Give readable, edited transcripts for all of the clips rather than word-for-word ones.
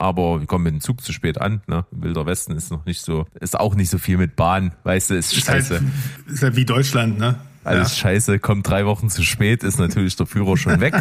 aber wir kommen mit dem Zug zu spät an. Ne? Wilder Westen ist auch nicht so viel mit Bahn, weißt du, ist scheiße. Ist halt wie Deutschland, ne? Alles scheiße, kommt 3 Wochen zu spät, ist natürlich der Führer schon weg.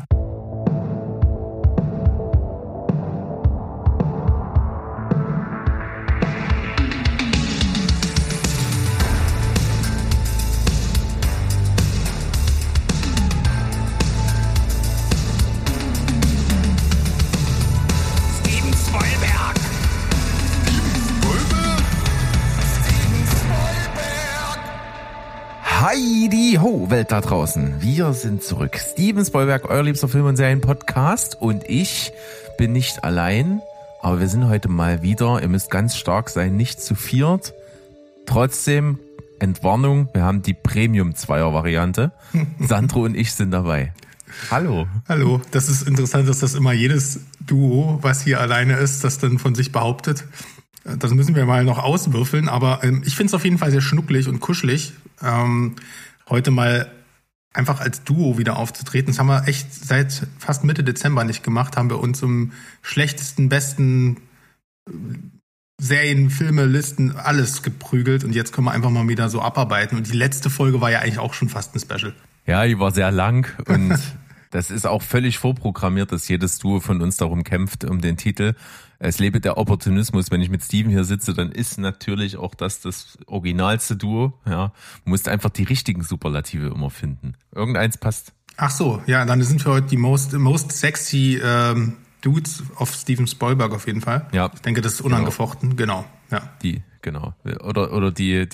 Heidi ho, Welt da draußen. Wir sind zurück. Steven Spoilberg, euer liebster Film- und Serien-Podcast. Und ich bin nicht allein, aber wir sind heute mal wieder, ihr müsst ganz stark sein, nicht zu viert. Trotzdem, Entwarnung, wir haben die Premium-Zweier-Variante. Sandro und ich sind dabei. Hallo. Hallo, das ist interessant, dass das immer jedes Duo, was hier alleine ist, das dann von sich behauptet. Das müssen wir mal noch auswürfeln, aber ich finde es auf jeden Fall sehr schnucklig und kuschelig, heute mal einfach als Duo wieder aufzutreten. Das haben wir echt seit fast Mitte Dezember nicht gemacht, haben wir uns im schlechtesten, besten Serien, Filme, Listen, alles geprügelt und jetzt können wir einfach mal wieder so abarbeiten. Und die letzte Folge war ja eigentlich auch schon fast ein Special. Ja, die war sehr lang und das ist auch völlig vorprogrammiert, dass jedes Duo von uns darum kämpft, um den Titel. Es lebe der Opportunismus. Wenn ich mit Steven hier sitze, dann ist natürlich auch das originalste Duo. Ja, du musst einfach die richtigen Superlative immer finden. Irgendeins passt. Ach so, ja, dann sind wir heute die most sexy Dudes auf Steven Spielberg auf jeden Fall. Ja. Ich denke, das ist unangefochten. Genau. Ja. Genau. Oder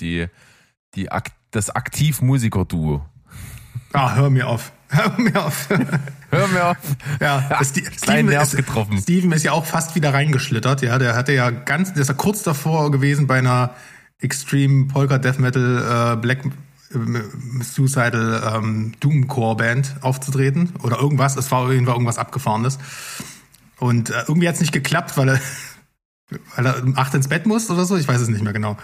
das Aktiv-Musiker-Duo. Ah, hör mir auf. Hör mir auf. Ja, Steven ist ja auch fast wieder reingeschlittert. Ja, der ist ja kurz davor gewesen bei einer Extreme Polka Death Metal Black Suicidal Doomcore Band aufzutreten oder irgendwas. Es war auf jeden Fall irgendwas Abgefahrenes. Und irgendwie hat es nicht geklappt, weil er um 8 ins Bett muss oder so. Ich weiß es nicht mehr genau.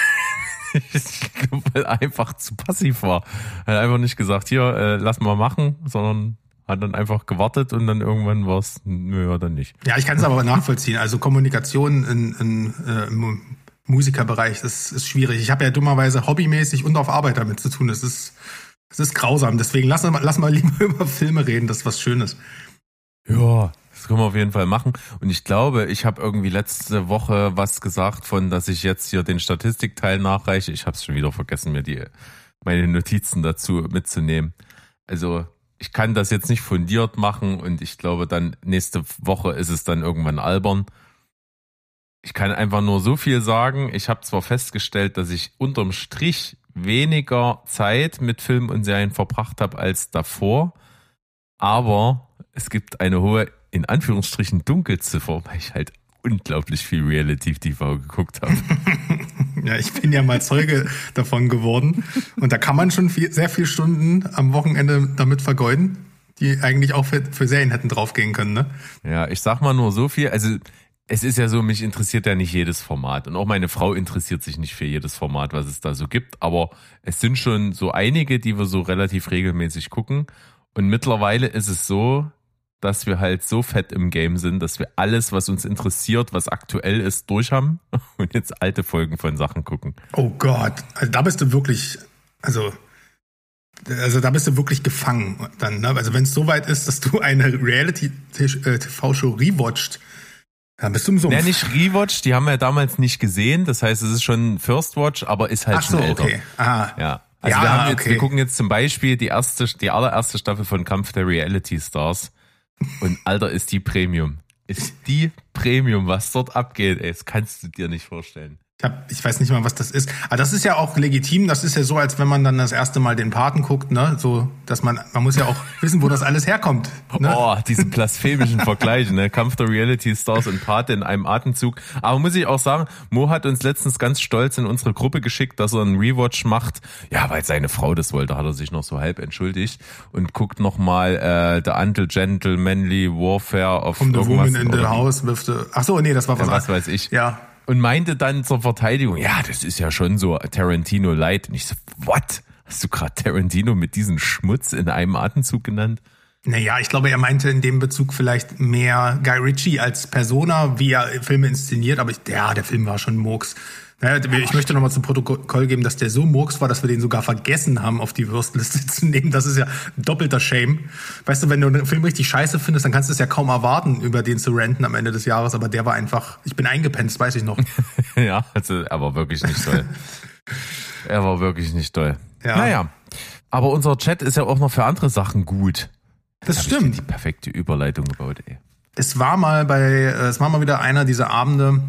Ich glaube, weil er einfach zu passiv war. Er hat einfach nicht gesagt, hier, lass mal machen, sondern hat dann einfach gewartet und dann irgendwann war es, nö, dann nicht. Ja, ich kann es aber nachvollziehen. Also Kommunikation im Musikerbereich, das ist schwierig. Ich habe ja dummerweise hobbymäßig und auf Arbeit damit zu tun. Das ist grausam. Deswegen lass mal lieber über Filme reden, das ist was Schönes. Ja, das können wir auf jeden Fall machen. Und ich glaube, ich habe irgendwie letzte Woche was gesagt dass ich jetzt hier den Statistikteil nachreiche. Ich habe es schon wieder vergessen, mir meine Notizen dazu mitzunehmen. Also ich kann das jetzt nicht fundiert machen und ich glaube dann nächste Woche ist es dann irgendwann albern. Ich kann einfach nur so viel sagen. Ich habe zwar festgestellt, dass ich unterm Strich weniger Zeit mit Filmen und Serien verbracht habe als davor, aber es gibt eine hohe, in Anführungsstrichen, Dunkelziffer, weil ich halt unglaublich viel Reality-TV geguckt habe. Ja, ich bin ja mal Zeuge davon geworden. Und da kann man schon sehr viele Stunden am Wochenende damit vergeuden, die eigentlich auch für Serien hätten draufgehen können, ne? Ja, ich sag mal nur so viel. Also es ist ja so, mich interessiert ja nicht jedes Format. Und auch meine Frau interessiert sich nicht für jedes Format, was es da so gibt. Aber es sind schon so einige, die wir so relativ regelmäßig gucken. Und mittlerweile ist es so, dass wir halt so fett im Game sind, dass wir alles, was uns interessiert, was aktuell ist, durch haben und jetzt alte Folgen von Sachen gucken. Oh Gott, also da bist du wirklich, da bist du wirklich gefangen dann, ne? Also wenn es so weit ist, dass du eine Reality-TV-Show rewatcht, dann bist du im Sumpf. Ja, nicht rewatcht, die haben wir ja damals nicht gesehen, das heißt, es ist schon First Watch, aber ist halt schon älter. Okay. Aha. Ja. Also ja, wir gucken jetzt zum Beispiel die allererste Staffel von Kampf der Reality Stars. Und Alter, ist die Premium. Was dort abgeht, ey, das kannst du dir nicht vorstellen. Ich weiß nicht mal, was das ist. Aber das ist ja auch legitim. Das ist ja so, als wenn man dann das erste Mal den Paten guckt, ne? So, dass man muss ja auch wissen, wo das alles herkommt. Ne? Oh, diese blasphemischen Vergleiche, ne? Kampf der Reality Stars und Pate in einem Atemzug. Aber muss ich auch sagen, Mo hat uns letztens ganz stolz in unsere Gruppe geschickt, dass er einen Rewatch macht. Ja, weil seine Frau das wollte, hat er sich noch so halb entschuldigt und guckt nochmal The Until Gentlemanly Warfare of the Woman in the House with the... Ach so, nee, das war was weiß ich. Ja. Und meinte dann zur Verteidigung, ja, das ist ja schon so Tarantino Light. Und ich so, what? Hast du gerade Tarantino mit diesem Schmutz in einem Atemzug genannt? Naja, ich glaube, er meinte in dem Bezug vielleicht mehr Guy Ritchie als Persona, wie er Filme inszeniert, aber der Film war schon Murks. Naja, ich möchte nochmal zum Protokoll geben, dass der so Murks war, dass wir den sogar vergessen haben, auf die Wurstliste zu nehmen. Das ist ja doppelter Shame. Weißt du, wenn du einen Film richtig scheiße findest, dann kannst du es ja kaum erwarten, über den zu ranten am Ende des Jahres. Aber der war einfach, ich bin eingepennt, das weiß ich noch. Ja, also er war wirklich nicht toll. Er war wirklich nicht toll. Ja. Naja, aber unser Chat ist ja auch noch für andere Sachen gut. Das stimmt. Die perfekte Überleitung gebaut, ey. Es war mal wieder einer dieser Abende,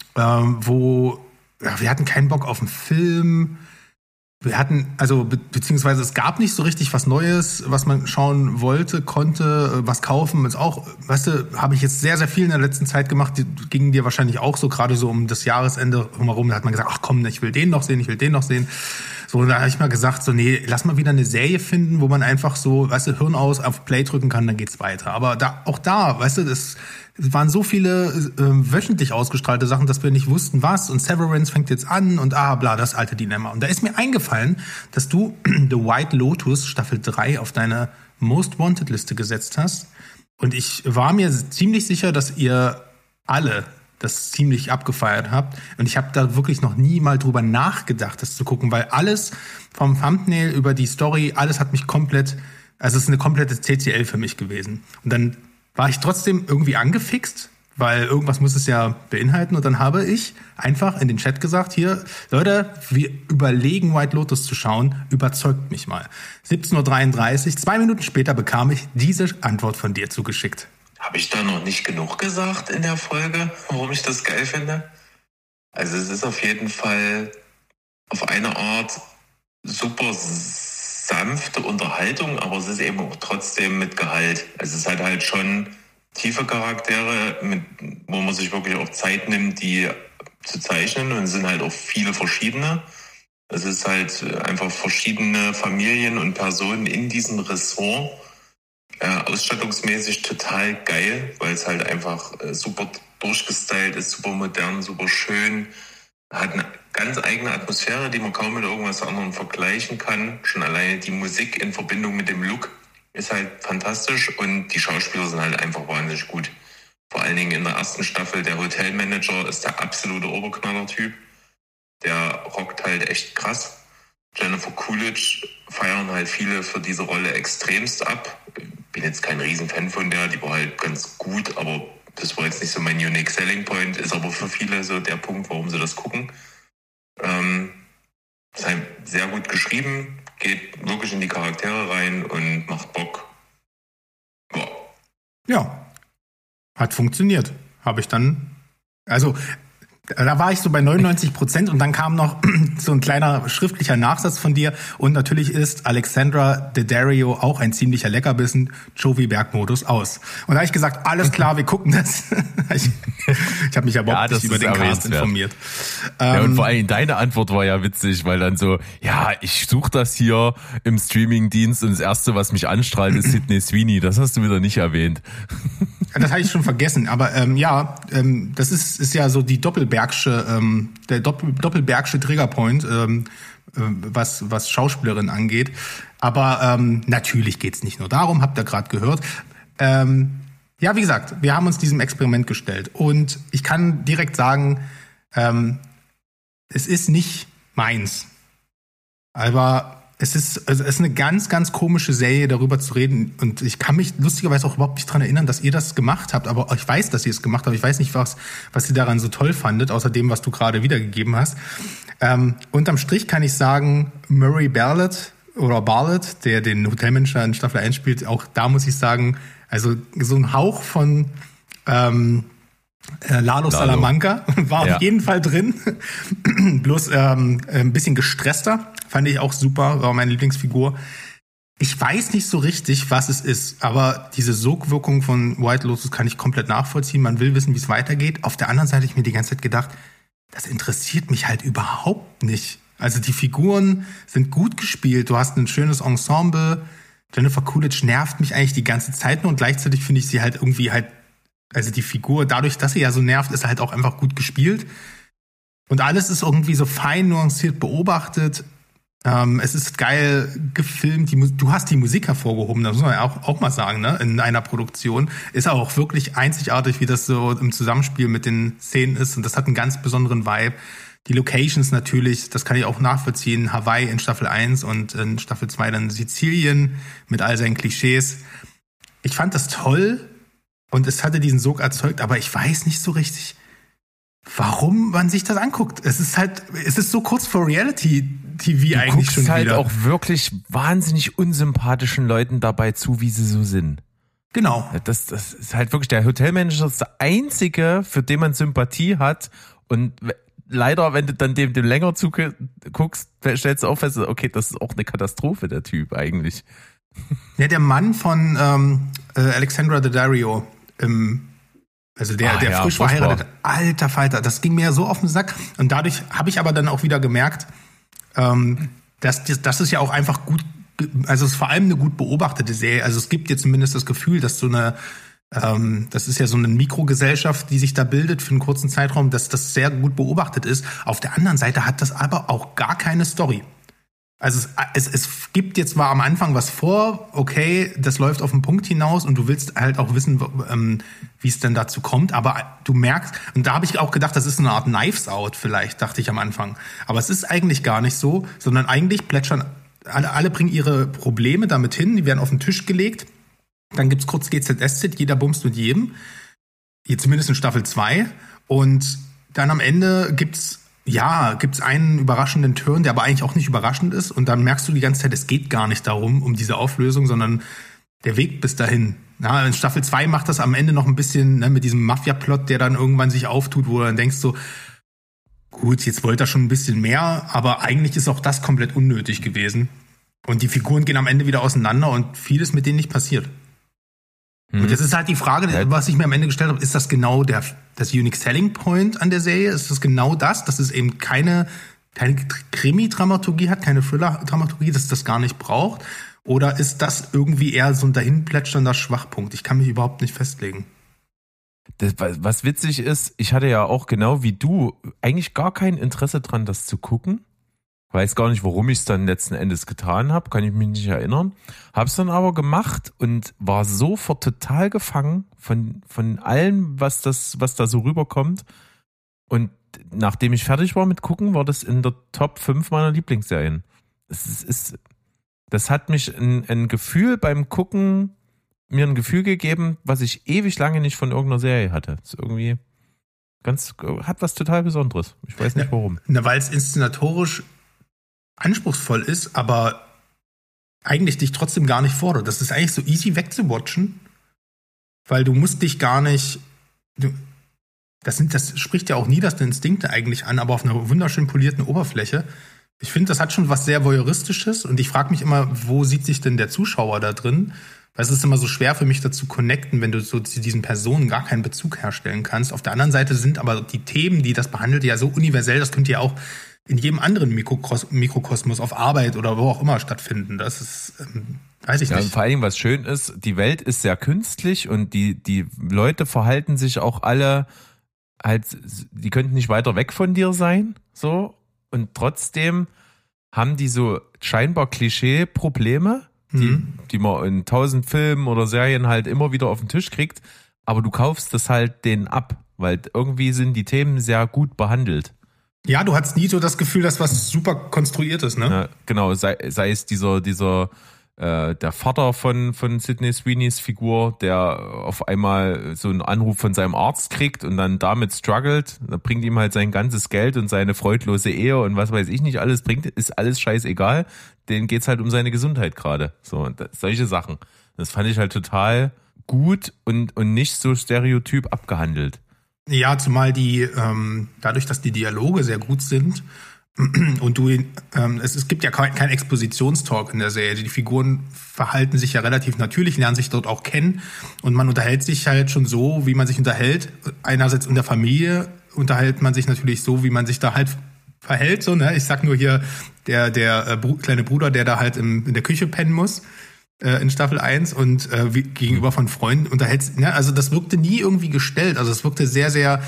wo wir hatten keinen Bock auf einen Film. Wir hatten, beziehungsweise es gab nicht so richtig was Neues, was man schauen wollte, konnte, was kaufen. Ist auch, weißt du, habe ich jetzt sehr, sehr viel in der letzten Zeit gemacht. Die gingen dir wahrscheinlich auch so, gerade so um das Jahresende herum. Da hat man gesagt, ach komm, ich will den noch sehen. So, und da habe ich mal gesagt, so, nee, lass mal wieder eine Serie finden, wo man einfach so, weißt du, Hirn aus, auf Play drücken kann, dann geht's weiter. Aber auch da, weißt du, es waren so viele wöchentlich ausgestrahlte Sachen, dass wir nicht wussten, was. Und Severance fängt jetzt an und bla, das alte Dilemma. Und da ist mir eingefallen, dass du The White Lotus Staffel 3 auf deine Most Wanted Liste gesetzt hast. Und ich war mir ziemlich sicher, dass ihr alle das ziemlich abgefeiert habt. Und ich habe da wirklich noch nie mal drüber nachgedacht, das zu gucken, weil alles vom Thumbnail über die Story, alles hat mich komplett, also es ist eine komplette TCL für mich gewesen. Und dann war ich trotzdem irgendwie angefixt, weil irgendwas muss es ja beinhalten. Und dann habe ich einfach in den Chat gesagt, hier, Leute, wir überlegen, White Lotus zu schauen, überzeugt mich mal. 17:33 Uhr, 2 Minuten später bekam ich diese Antwort von dir zugeschickt. Habe ich da noch nicht genug gesagt in der Folge, warum ich das geil finde? Also es ist auf jeden Fall auf eine Art super sanfte Unterhaltung, aber es ist eben auch trotzdem mit Gehalt. Also es hat halt schon tiefe Charaktere, wo man sich wirklich auch Zeit nimmt, die zu zeichnen, und es sind halt auch viele verschiedene. Es ist halt einfach verschiedene Familien und Personen in diesem Ressort. Ausstattungsmäßig total geil, weil es halt einfach super durchgestylt ist, super modern, super schön. Hat eine ganz eigene Atmosphäre, die man kaum mit irgendwas anderem vergleichen kann. Schon alleine die Musik in Verbindung mit dem Look ist halt fantastisch, und die Schauspieler sind halt einfach wahnsinnig gut. Vor allen Dingen in der ersten Staffel, der Hotelmanager ist der absolute Oberknaller-Typ. Der rockt halt echt krass. Jennifer Coolidge feiern halt viele für diese Rolle extremst ab. Bin jetzt kein Riesenfan von der, die war halt ganz gut, aber das war jetzt nicht so mein Unique Selling Point, ist aber für viele so der Punkt, warum sie das gucken. Ist halt sehr gut geschrieben, geht wirklich in die Charaktere rein und macht Bock. Ja. Ja, hat funktioniert. Habe ich dann, also da war ich so bei 99% und dann kam noch so ein kleiner schriftlicher Nachsatz von dir, und natürlich ist Alexandra Daddario auch ein ziemlicher Leckerbissen, Jovi-Bergmodus aus. Und da habe ich gesagt, alles klar, wir gucken das. Ich habe mich ja überhaupt nicht über den Cast informiert. Ja, und vor allem deine Antwort war ja witzig, weil dann so, ja, ich suche das hier im Streamingdienst und das Erste, was mich anstrahlt, ist Sydney Sweeney. Das hast du wieder nicht erwähnt. Das habe ich schon vergessen, aber das ist ja so die der Doppelbergsche Triggerpoint, was Schauspielerin angeht. Aber natürlich geht's nicht nur darum, habt ihr gerade gehört. Ja, wie gesagt, wir haben uns diesem Experiment gestellt, und ich kann direkt sagen, es ist nicht meins. Aber es ist eine ganz, ganz komische Serie, darüber zu reden. Und ich kann mich lustigerweise auch überhaupt nicht dran erinnern, dass ihr das gemacht habt. Aber ich weiß, dass ihr es gemacht habt. Ich weiß nicht, was ihr daran so toll fandet, außer dem, was du gerade wiedergegeben hast. Unterm Strich kann ich sagen, Murray Bartlett, der den Hotelmanager in Staffel 1 spielt, auch da muss ich sagen, also so ein Hauch von Lalo Salamanca war auf jeden Fall drin. Bloß ein bisschen gestresster. Fand ich auch super, war meine Lieblingsfigur. Ich weiß nicht so richtig, was es ist, aber diese Sogwirkung von White Lotus kann ich komplett nachvollziehen. Man will wissen, wie es weitergeht. Auf der anderen Seite habe ich mir die ganze Zeit gedacht, das interessiert mich halt überhaupt nicht. Also die Figuren sind gut gespielt, du hast ein schönes Ensemble. Jennifer Coolidge nervt mich eigentlich die ganze Zeit nur, und gleichzeitig finde ich sie halt irgendwie halt, also die Figur, dadurch, dass sie ja so nervt, ist halt auch einfach gut gespielt. Und alles ist irgendwie so fein nuanciert beobachtet. Es ist geil gefilmt. Du hast die Musik hervorgehoben, das muss man ja auch mal sagen, ne? In einer Produktion. Ist auch wirklich einzigartig, wie das so im Zusammenspiel mit den Szenen ist. Und das hat einen ganz besonderen Vibe. Die Locations natürlich, das kann ich auch nachvollziehen. Hawaii in Staffel 1 und in Staffel 2 dann Sizilien mit all seinen Klischees. Ich fand das toll und es hatte diesen Sog erzeugt, aber ich weiß nicht so richtig, warum man sich das anguckt. Es ist so kurz vor Reality-TV eigentlich schon wieder. Du guckst halt auch wirklich wahnsinnig unsympathischen Leuten dabei zu, wie sie so sind. Genau. Das ist halt wirklich, der Hotelmanager ist der einzige, für den man Sympathie hat, und leider, wenn du dann dem länger zuguckst, stellst du auch fest, okay, das ist auch eine Katastrophe, der Typ eigentlich. Ja, der Mann von Alexandra Daddario, der frisch verheiratet, alter Falter, das ging mir ja so auf den Sack. Und dadurch habe ich aber dann auch wieder gemerkt, dass das ist ja auch einfach gut, also es ist vor allem eine gut beobachtete Serie. Also es gibt dir zumindest das Gefühl, dass das ist ja so eine Mikrogesellschaft, die sich da bildet für einen kurzen Zeitraum, dass das sehr gut beobachtet ist. Auf der anderen Seite hat das aber auch gar keine Story. Also es gibt jetzt zwar am Anfang was vor, okay, das läuft auf den Punkt hinaus und du willst halt auch wissen, wie es denn dazu kommt, aber du merkst, und da habe ich auch gedacht, das ist eine Art Knives Out vielleicht, dachte ich am Anfang. Aber es ist eigentlich gar nicht so, sondern eigentlich plätschern, alle bringen ihre Probleme damit hin, die werden auf den Tisch gelegt. Dann gibt's kurz GZSZ, jeder bumst mit jedem. Hier zumindest in Staffel 2. Und dann am Ende gibt's einen überraschenden Turn, der aber eigentlich auch nicht überraschend ist. Und dann merkst du die ganze Zeit, es geht gar nicht darum, um diese Auflösung, sondern der Weg bis dahin. Ja, in Staffel 2 macht das am Ende noch ein bisschen, ne, mit diesem Mafia-Plot, der dann irgendwann sich auftut, wo du dann denkst so, gut, jetzt wollte er schon ein bisschen mehr, aber eigentlich ist auch das komplett unnötig gewesen. Und die Figuren gehen am Ende wieder auseinander und vieles mit denen nicht passiert. Und jetzt ist halt die Frage, was ich mir am Ende gestellt habe, ist das genau das Unique Selling Point an der Serie? Ist das genau das, dass es eben keine Krimi-Dramaturgie hat, keine Thriller-Dramaturgie, dass es das gar nicht braucht? Oder ist das irgendwie eher so ein dahinplätschernder Schwachpunkt? Ich kann mich überhaupt nicht festlegen. Was witzig ist, ich hatte ja auch genau wie du eigentlich gar kein Interesse dran, das zu gucken. Weiß gar nicht, warum ich es dann letzten Endes getan habe, kann ich mich nicht erinnern. Hab's dann aber gemacht und war sofort total gefangen von allem, was da so rüberkommt. Und nachdem ich fertig war mit gucken, war das in der Top 5 meiner Lieblingsserien. Das hat mich ein Gefühl beim Gucken, mir ein Gefühl gegeben, was ich ewig lange nicht von irgendeiner Serie hatte. Das ist irgendwie hat was total Besonderes. Ich weiß nicht warum. Weil es inszenatorisch anspruchsvoll ist, aber eigentlich dich trotzdem gar nicht fordert. Das ist eigentlich so easy wegzuwatchen, weil du musst dich gar nicht, das spricht ja auch niederste Instinkte eigentlich an, aber auf einer wunderschön polierten Oberfläche. Ich finde, das hat schon was sehr Voyeuristisches und ich frage mich immer, wo sieht sich denn der Zuschauer da drin? Weil es ist immer so schwer für mich dazu connecten, wenn du so zu diesen Personen gar keinen Bezug herstellen kannst. Auf der anderen Seite sind aber die Themen, die das behandelt, ja so universell, das könnt ihr auch in jedem anderen Mikrokosmos auf Arbeit oder wo auch immer stattfinden. Das ist, weiß ich nicht. Und vor allen Dingen, was schön ist, die Welt ist sehr künstlich und die Leute verhalten sich auch alle halt, die könnten nicht weiter weg von dir sein, so. Und trotzdem haben die so scheinbar Klischee-Probleme, die man in 1000 Filmen oder Serien halt immer wieder auf den Tisch kriegt, aber du kaufst das halt denen ab, weil irgendwie sind die Themen sehr gut behandelt. Ja, du hattest nie so das Gefühl, dass was super konstruiert ist, ne? Ja, genau, sei es der Vater von Sydney Sweeneys Figur, der auf einmal so einen Anruf von seinem Arzt kriegt und dann damit struggelt, da bringt ihm halt sein ganzes Geld und seine freudlose Ehe und was weiß ich nicht alles bringt, ist alles scheißegal, denen geht's halt um seine Gesundheit gerade. So, solche Sachen. Das fand ich halt total gut und nicht so stereotyp abgehandelt. Ja, zumal dadurch, dass die Dialoge sehr gut sind und es gibt ja kein Expositionstalk in der Serie. Die Figuren verhalten sich ja relativ natürlich, lernen sich dort auch kennen und man unterhält sich halt schon so, wie man sich unterhält. Einerseits in der Familie unterhält man sich natürlich so, wie man sich da halt verhält. So, ne? Ich sag nur hier, der kleine Bruder, der da halt in der Küche pennen muss. In Staffel 1 und gegenüber von Freunden unterhältst. Ne? Also das wirkte nie irgendwie gestellt. Also es wirkte sehr, sehr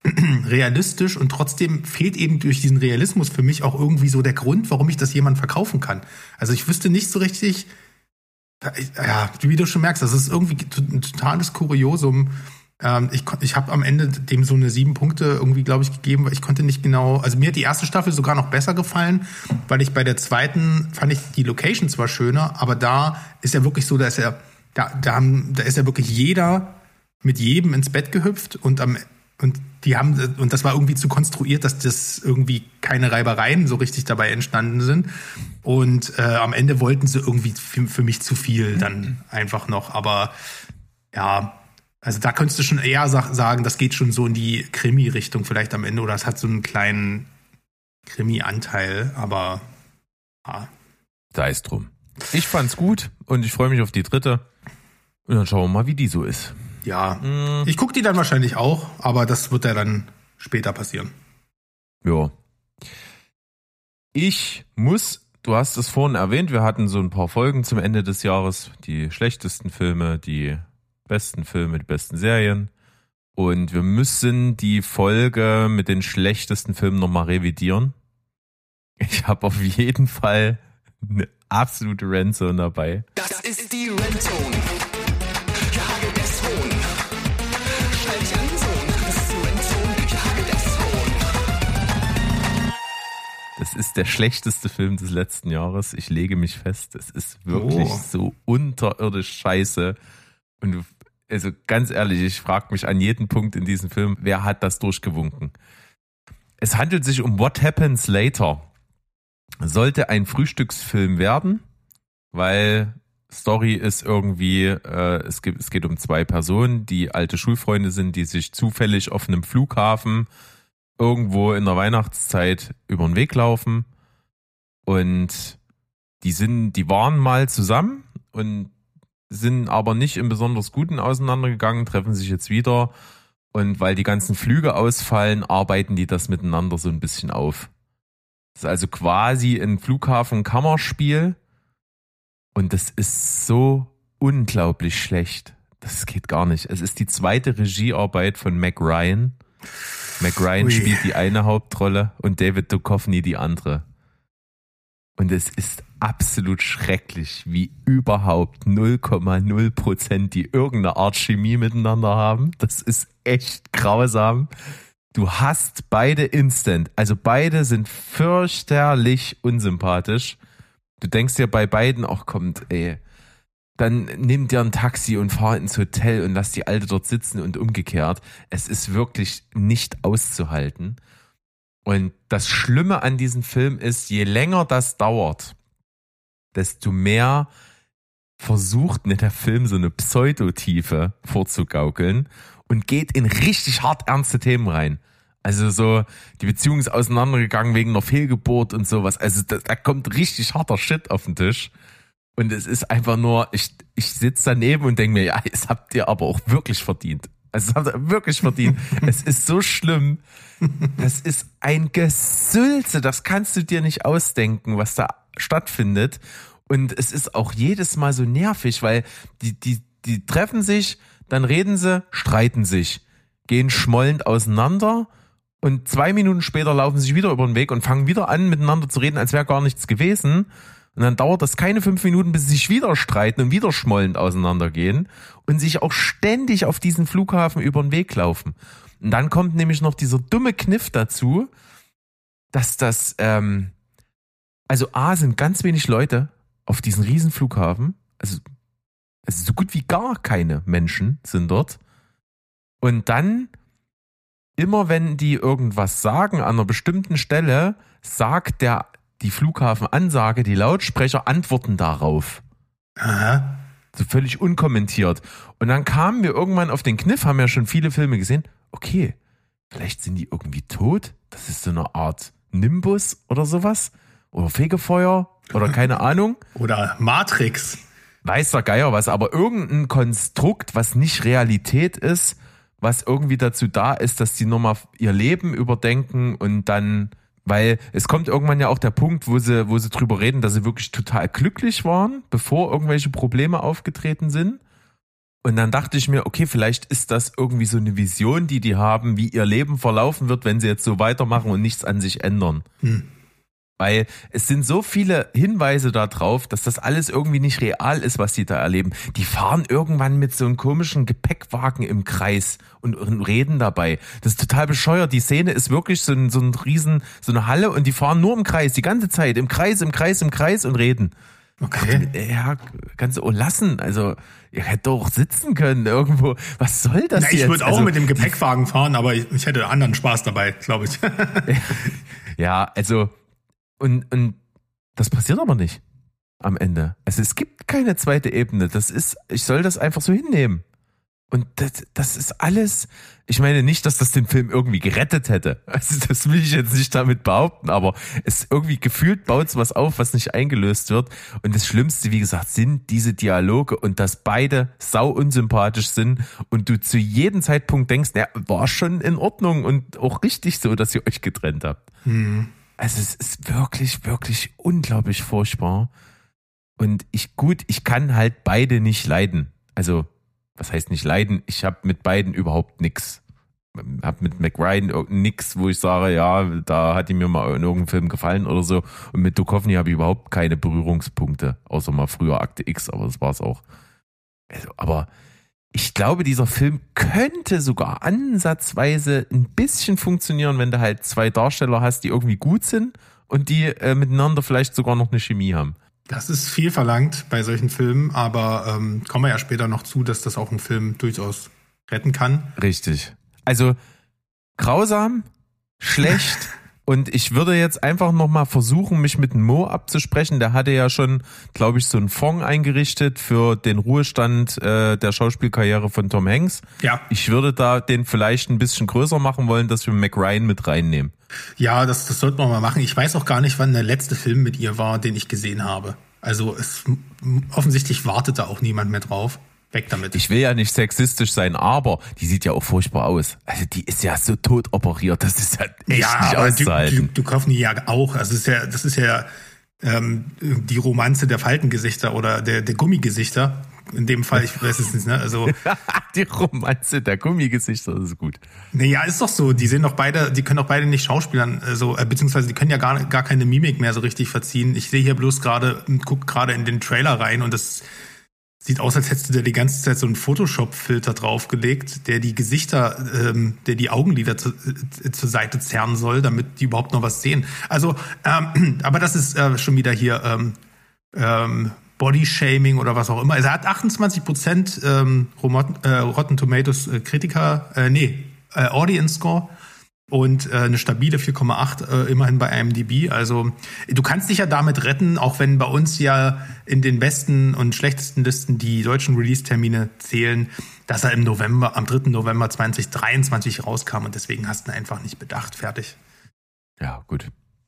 realistisch und trotzdem fehlt eben durch diesen Realismus für mich auch irgendwie so der Grund, warum ich das jemandem verkaufen kann. Also ich wüsste nicht so richtig, ja, wie du schon merkst, das ist irgendwie ein totales Kuriosum. Ich habe am Ende dem so eine 7 Punkte irgendwie, glaube ich, gegeben, weil ich konnte nicht genau, also mir hat die erste Staffel sogar noch besser gefallen, weil ich bei der zweiten fand ich die Location zwar schöner, aber da ist ja wirklich so, da ist ja wirklich jeder mit jedem ins Bett gehüpft und das war irgendwie zu konstruiert, dass das irgendwie keine Reibereien so richtig dabei entstanden sind. Und am Ende wollten sie irgendwie für mich zu viel dann einfach noch. Aber ja, also da könntest du schon eher sagen, das geht schon so in die Krimi-Richtung vielleicht am Ende. Oder es hat so einen kleinen Krimi-Anteil. Aber ja. Sei es drum. Ich fand's gut und ich freue mich auf die dritte. Und dann schauen wir mal, wie die so ist. Ja, ich gucke die dann wahrscheinlich auch, aber das wird ja dann später passieren. Ja. Du hast es vorhin erwähnt, wir hatten so ein paar Folgen zum Ende des Jahres, die schlechtesten Filme, die besten Filme, die besten Serien. Und wir müssen die Folge mit den schlechtesten Filmen nochmal revidieren. Ich habe auf jeden Fall eine absolute Rentzone dabei. Das ist die Rentzone. Das ist der schlechteste Film des letzten Jahres. Ich lege mich fest. Es ist wirklich so unterirdisch scheiße. Und also ganz ehrlich, ich frage mich an jedem Punkt in diesem Film, wer hat das durchgewunken? Es handelt sich um What Happens Later. Sollte ein Frühstücksfilm werden, weil Story ist irgendwie, es geht um 2 Personen, die alte Schulfreunde sind, die sich zufällig auf einem Flughafen irgendwo in der Weihnachtszeit über den Weg laufen und die waren mal zusammen und sind aber nicht im besonders Guten auseinandergegangen, treffen sich jetzt wieder und weil die ganzen Flüge ausfallen, arbeiten die das miteinander so ein bisschen auf. Das ist also quasi ein Flughafen-Kammerspiel und das ist so unglaublich schlecht. Das geht gar nicht. Es ist die zweite Regiearbeit von Meg Ryan. Meg Ryan spielt die eine Hauptrolle und David Duchovny die andere. Und es ist absolut schrecklich, wie überhaupt 0,0% die irgendeine Art Chemie miteinander haben. Das ist echt grausam. Du hast beide instant, also beide sind fürchterlich unsympathisch. Du denkst dir bei beiden, ach kommt, ey, dann nimm dir ein Taxi und fahr ins Hotel und lass die Alte dort sitzen und umgekehrt. Es ist wirklich nicht auszuhalten. Und das Schlimme an diesem Film ist, je länger das dauert, desto mehr versucht der Film so eine Pseudotiefe vorzugaukeln und geht in richtig hart ernste Themen rein. Also so, die Beziehung ist auseinandergegangen wegen einer Fehlgeburt und sowas. Also da kommt richtig harter Shit auf den Tisch. Und es ist einfach nur, ich sitze daneben und denke mir, ja, das habt ihr aber auch wirklich verdient. Also das habt ihr wirklich verdient. Es ist so schlimm. Das ist ein Gesülze, das kannst du dir nicht ausdenken, was da stattfindet. Und es ist auch jedes Mal so nervig, weil die treffen sich, dann reden sie, streiten sich, gehen schmollend auseinander und 2 Minuten später laufen sie sich wieder über den Weg und fangen wieder an, miteinander zu reden, als wäre gar nichts gewesen. Und dann dauert das keine 5 Minuten, bis sie sich wieder streiten und wieder schmollend auseinandergehen und sich auch ständig auf diesen Flughafen über den Weg laufen. Und dann kommt nämlich noch dieser dumme Kniff dazu, dass das, also A, sind ganz wenig Leute auf diesem riesen Flughafen, also so gut wie gar keine Menschen sind dort. Und dann, immer wenn die irgendwas sagen an einer bestimmten Stelle, sagt die Flughafenansage, die Lautsprecher antworten darauf. Aha. So völlig unkommentiert. Und dann kamen wir irgendwann auf den Kniff, haben ja schon viele Filme gesehen, okay, vielleicht sind die irgendwie tot. Das ist so eine Art Nimbus oder sowas. Oder Fegefeuer oder keine Ahnung. Oder Matrix. Weiß der Geier was, aber irgendein Konstrukt, was nicht Realität ist, was irgendwie dazu da ist, dass die nochmal ihr Leben überdenken und dann, weil es kommt irgendwann ja auch der Punkt, wo sie drüber reden, dass sie wirklich total glücklich waren, bevor irgendwelche Probleme aufgetreten sind. Und dann dachte ich mir, okay, vielleicht ist das irgendwie so eine Vision, die haben, wie ihr Leben verlaufen wird, wenn sie jetzt so weitermachen und nichts an sich ändern. Weil es sind so viele Hinweise da drauf, dass das alles irgendwie nicht real ist, was die da erleben. Die fahren irgendwann mit so einem komischen Gepäckwagen im Kreis und reden dabei. Das ist total bescheuert. Die Szene ist wirklich so ein Riesen, so eine Halle und die fahren nur im Kreis, die ganze Zeit, im Kreis und reden. Okay. Ja, kannst du auch lassen. Also, ihr hättet doch sitzen können irgendwo. Was soll das jetzt? Ich würde auch also, mit dem Gepäckwagen fahren, aber ich hätte anderen Spaß dabei, glaube ich. Ja, also, und das passiert aber nicht am Ende. Also, es gibt keine zweite Ebene. Ich soll das einfach so hinnehmen. Und das ist alles, ich meine nicht, dass das den Film irgendwie gerettet hätte. Also das will ich jetzt nicht damit behaupten, aber es irgendwie gefühlt baut es was auf, was nicht eingelöst wird. Und das Schlimmste, wie gesagt, sind diese Dialoge und dass beide sau unsympathisch sind und du zu jedem Zeitpunkt denkst, ja, war schon in Ordnung und auch richtig so, dass ihr euch getrennt habt. Also es ist wirklich, wirklich unglaublich furchtbar. Und ich kann halt beide nicht leiden. Also was heißt nicht leiden? Ich habe mit beiden überhaupt nix. Hab mit McRyan nix, wo ich sage, ja, da hat die mir mal in irgendeinem Film gefallen oder so. Und mit Duchovny habe ich überhaupt keine Berührungspunkte, außer mal früher Akte X, aber das war's auch. Also, aber ich glaube, dieser Film könnte sogar ansatzweise ein bisschen funktionieren, wenn du halt zwei Darsteller hast, die irgendwie gut sind und die miteinander vielleicht sogar noch eine Chemie haben. Das ist viel verlangt bei solchen Filmen, aber kommen wir ja später noch zu, dass das auch ein Film durchaus retten kann. Richtig. Also grausam, schlecht und ich würde jetzt einfach nochmal versuchen, mich mit Mo abzusprechen. Der hatte ja schon, glaube ich, so einen Fonds eingerichtet für den Ruhestand der Schauspielkarriere von Tom Hanks. Ja. Ich würde da den vielleicht ein bisschen größer machen wollen, dass wir McRyan mit reinnehmen. Ja, das sollten wir mal machen. Ich weiß auch gar nicht, wann der letzte Film mit ihr war, den ich gesehen habe. Also offensichtlich wartet da auch niemand mehr drauf. Weg damit. Ich will ja nicht sexistisch sein, aber die sieht ja auch furchtbar aus. Also die ist ja so tot operiert, das ist ja echt nicht auszuhalten. Duchovny ja auch. Also das ist ja die Romanze der Faltengesichter oder der Gummigesichter. In dem Fall, ich weiß es nicht, ne? Also die Romanze der Gummigesichter, das ist gut. Naja, ist doch so. Die können doch beide nicht schauspielern, beziehungsweise die können ja gar keine Mimik mehr so richtig verziehen. Ich sehe hier bloß guck gerade in den Trailer rein und das sieht aus, als hättest du da die ganze Zeit so einen Photoshop-Filter draufgelegt, der die Gesichter, der die Augenlider zur Seite zerren soll, damit die überhaupt noch was sehen. Also, aber das ist schon wieder hier Body-Shaming oder was auch immer. Also er hat 28% Rotten Tomatoes Audience Score und eine stabile 4,8 immerhin bei IMDb. Also du kannst dich ja damit retten, auch wenn bei uns ja in den besten und schlechtesten Listen die deutschen Release-Termine zählen, dass er am 3. November 2023 rauskam und deswegen hast du ihn einfach nicht bedacht. Fertig. Ja, gut.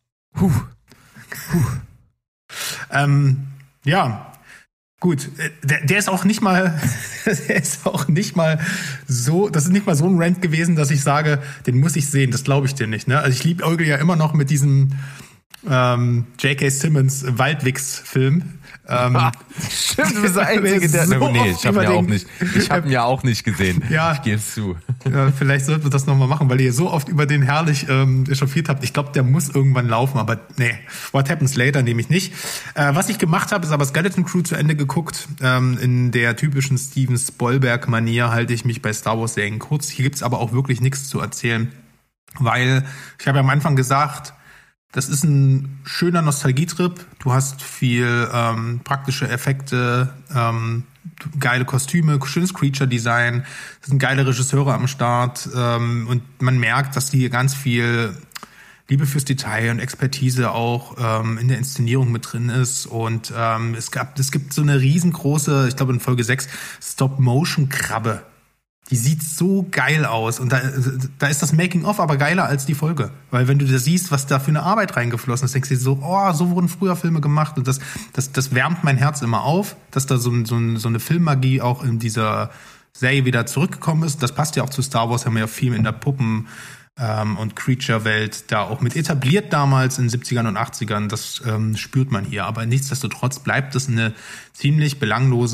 Ja, gut. Der ist auch nicht mal, so, das ist nicht mal so ein Rant gewesen, dass ich sage, den muss ich sehen. Das glaube ich dir nicht. Ne? Also ich liebäugle ja immer noch mit diesem J.K. Simmons Waldwichs-Film. Stimmt, du bist der Einzige, der... So nee, ich habe ihn ja auch nicht gesehen. Ja, ich gebe es zu. Ja, vielleicht sollten wir das nochmal machen, weil ihr so oft über den herrlich echauffiert habt. Ich glaube, der muss irgendwann laufen, aber nee, What Happens Later nehme ich nicht. Was ich gemacht habe, ist aber Skeleton Crew zu Ende geguckt. In der typischen Steven Spielberg-Manier halte ich mich bei Star Wars-Serien kurz. Hier gibt's aber auch wirklich nichts zu erzählen, weil ich habe ja am Anfang gesagt, das ist ein schöner Nostalgietrip. Du hast viel praktische Effekte, geile Kostüme, schönes Creature-Design. Es sind geile Regisseure am Start. Und man merkt, dass die ganz viel Liebe fürs Detail und Expertise auch in der Inszenierung mit drin ist. Und es gibt so eine riesengroße, ich glaube in Folge 6, Stop-Motion-Krabbe. Die sieht so geil aus. Und da ist das Making-of aber geiler als die Folge. Weil wenn du da siehst, was da für eine Arbeit reingeflossen ist, denkst du dir so, oh, so wurden früher Filme gemacht. Und das wärmt mein Herz immer auf, dass da so eine Filmmagie auch in dieser Serie wieder zurückgekommen ist. Das passt ja auch zu Star Wars, haben wir ja viel in der Puppen- und Creature-Welt da auch mit etabliert damals in den 70ern und 80ern. Das spürt man hier. Aber nichtsdestotrotz bleibt es eine ziemlich belanglose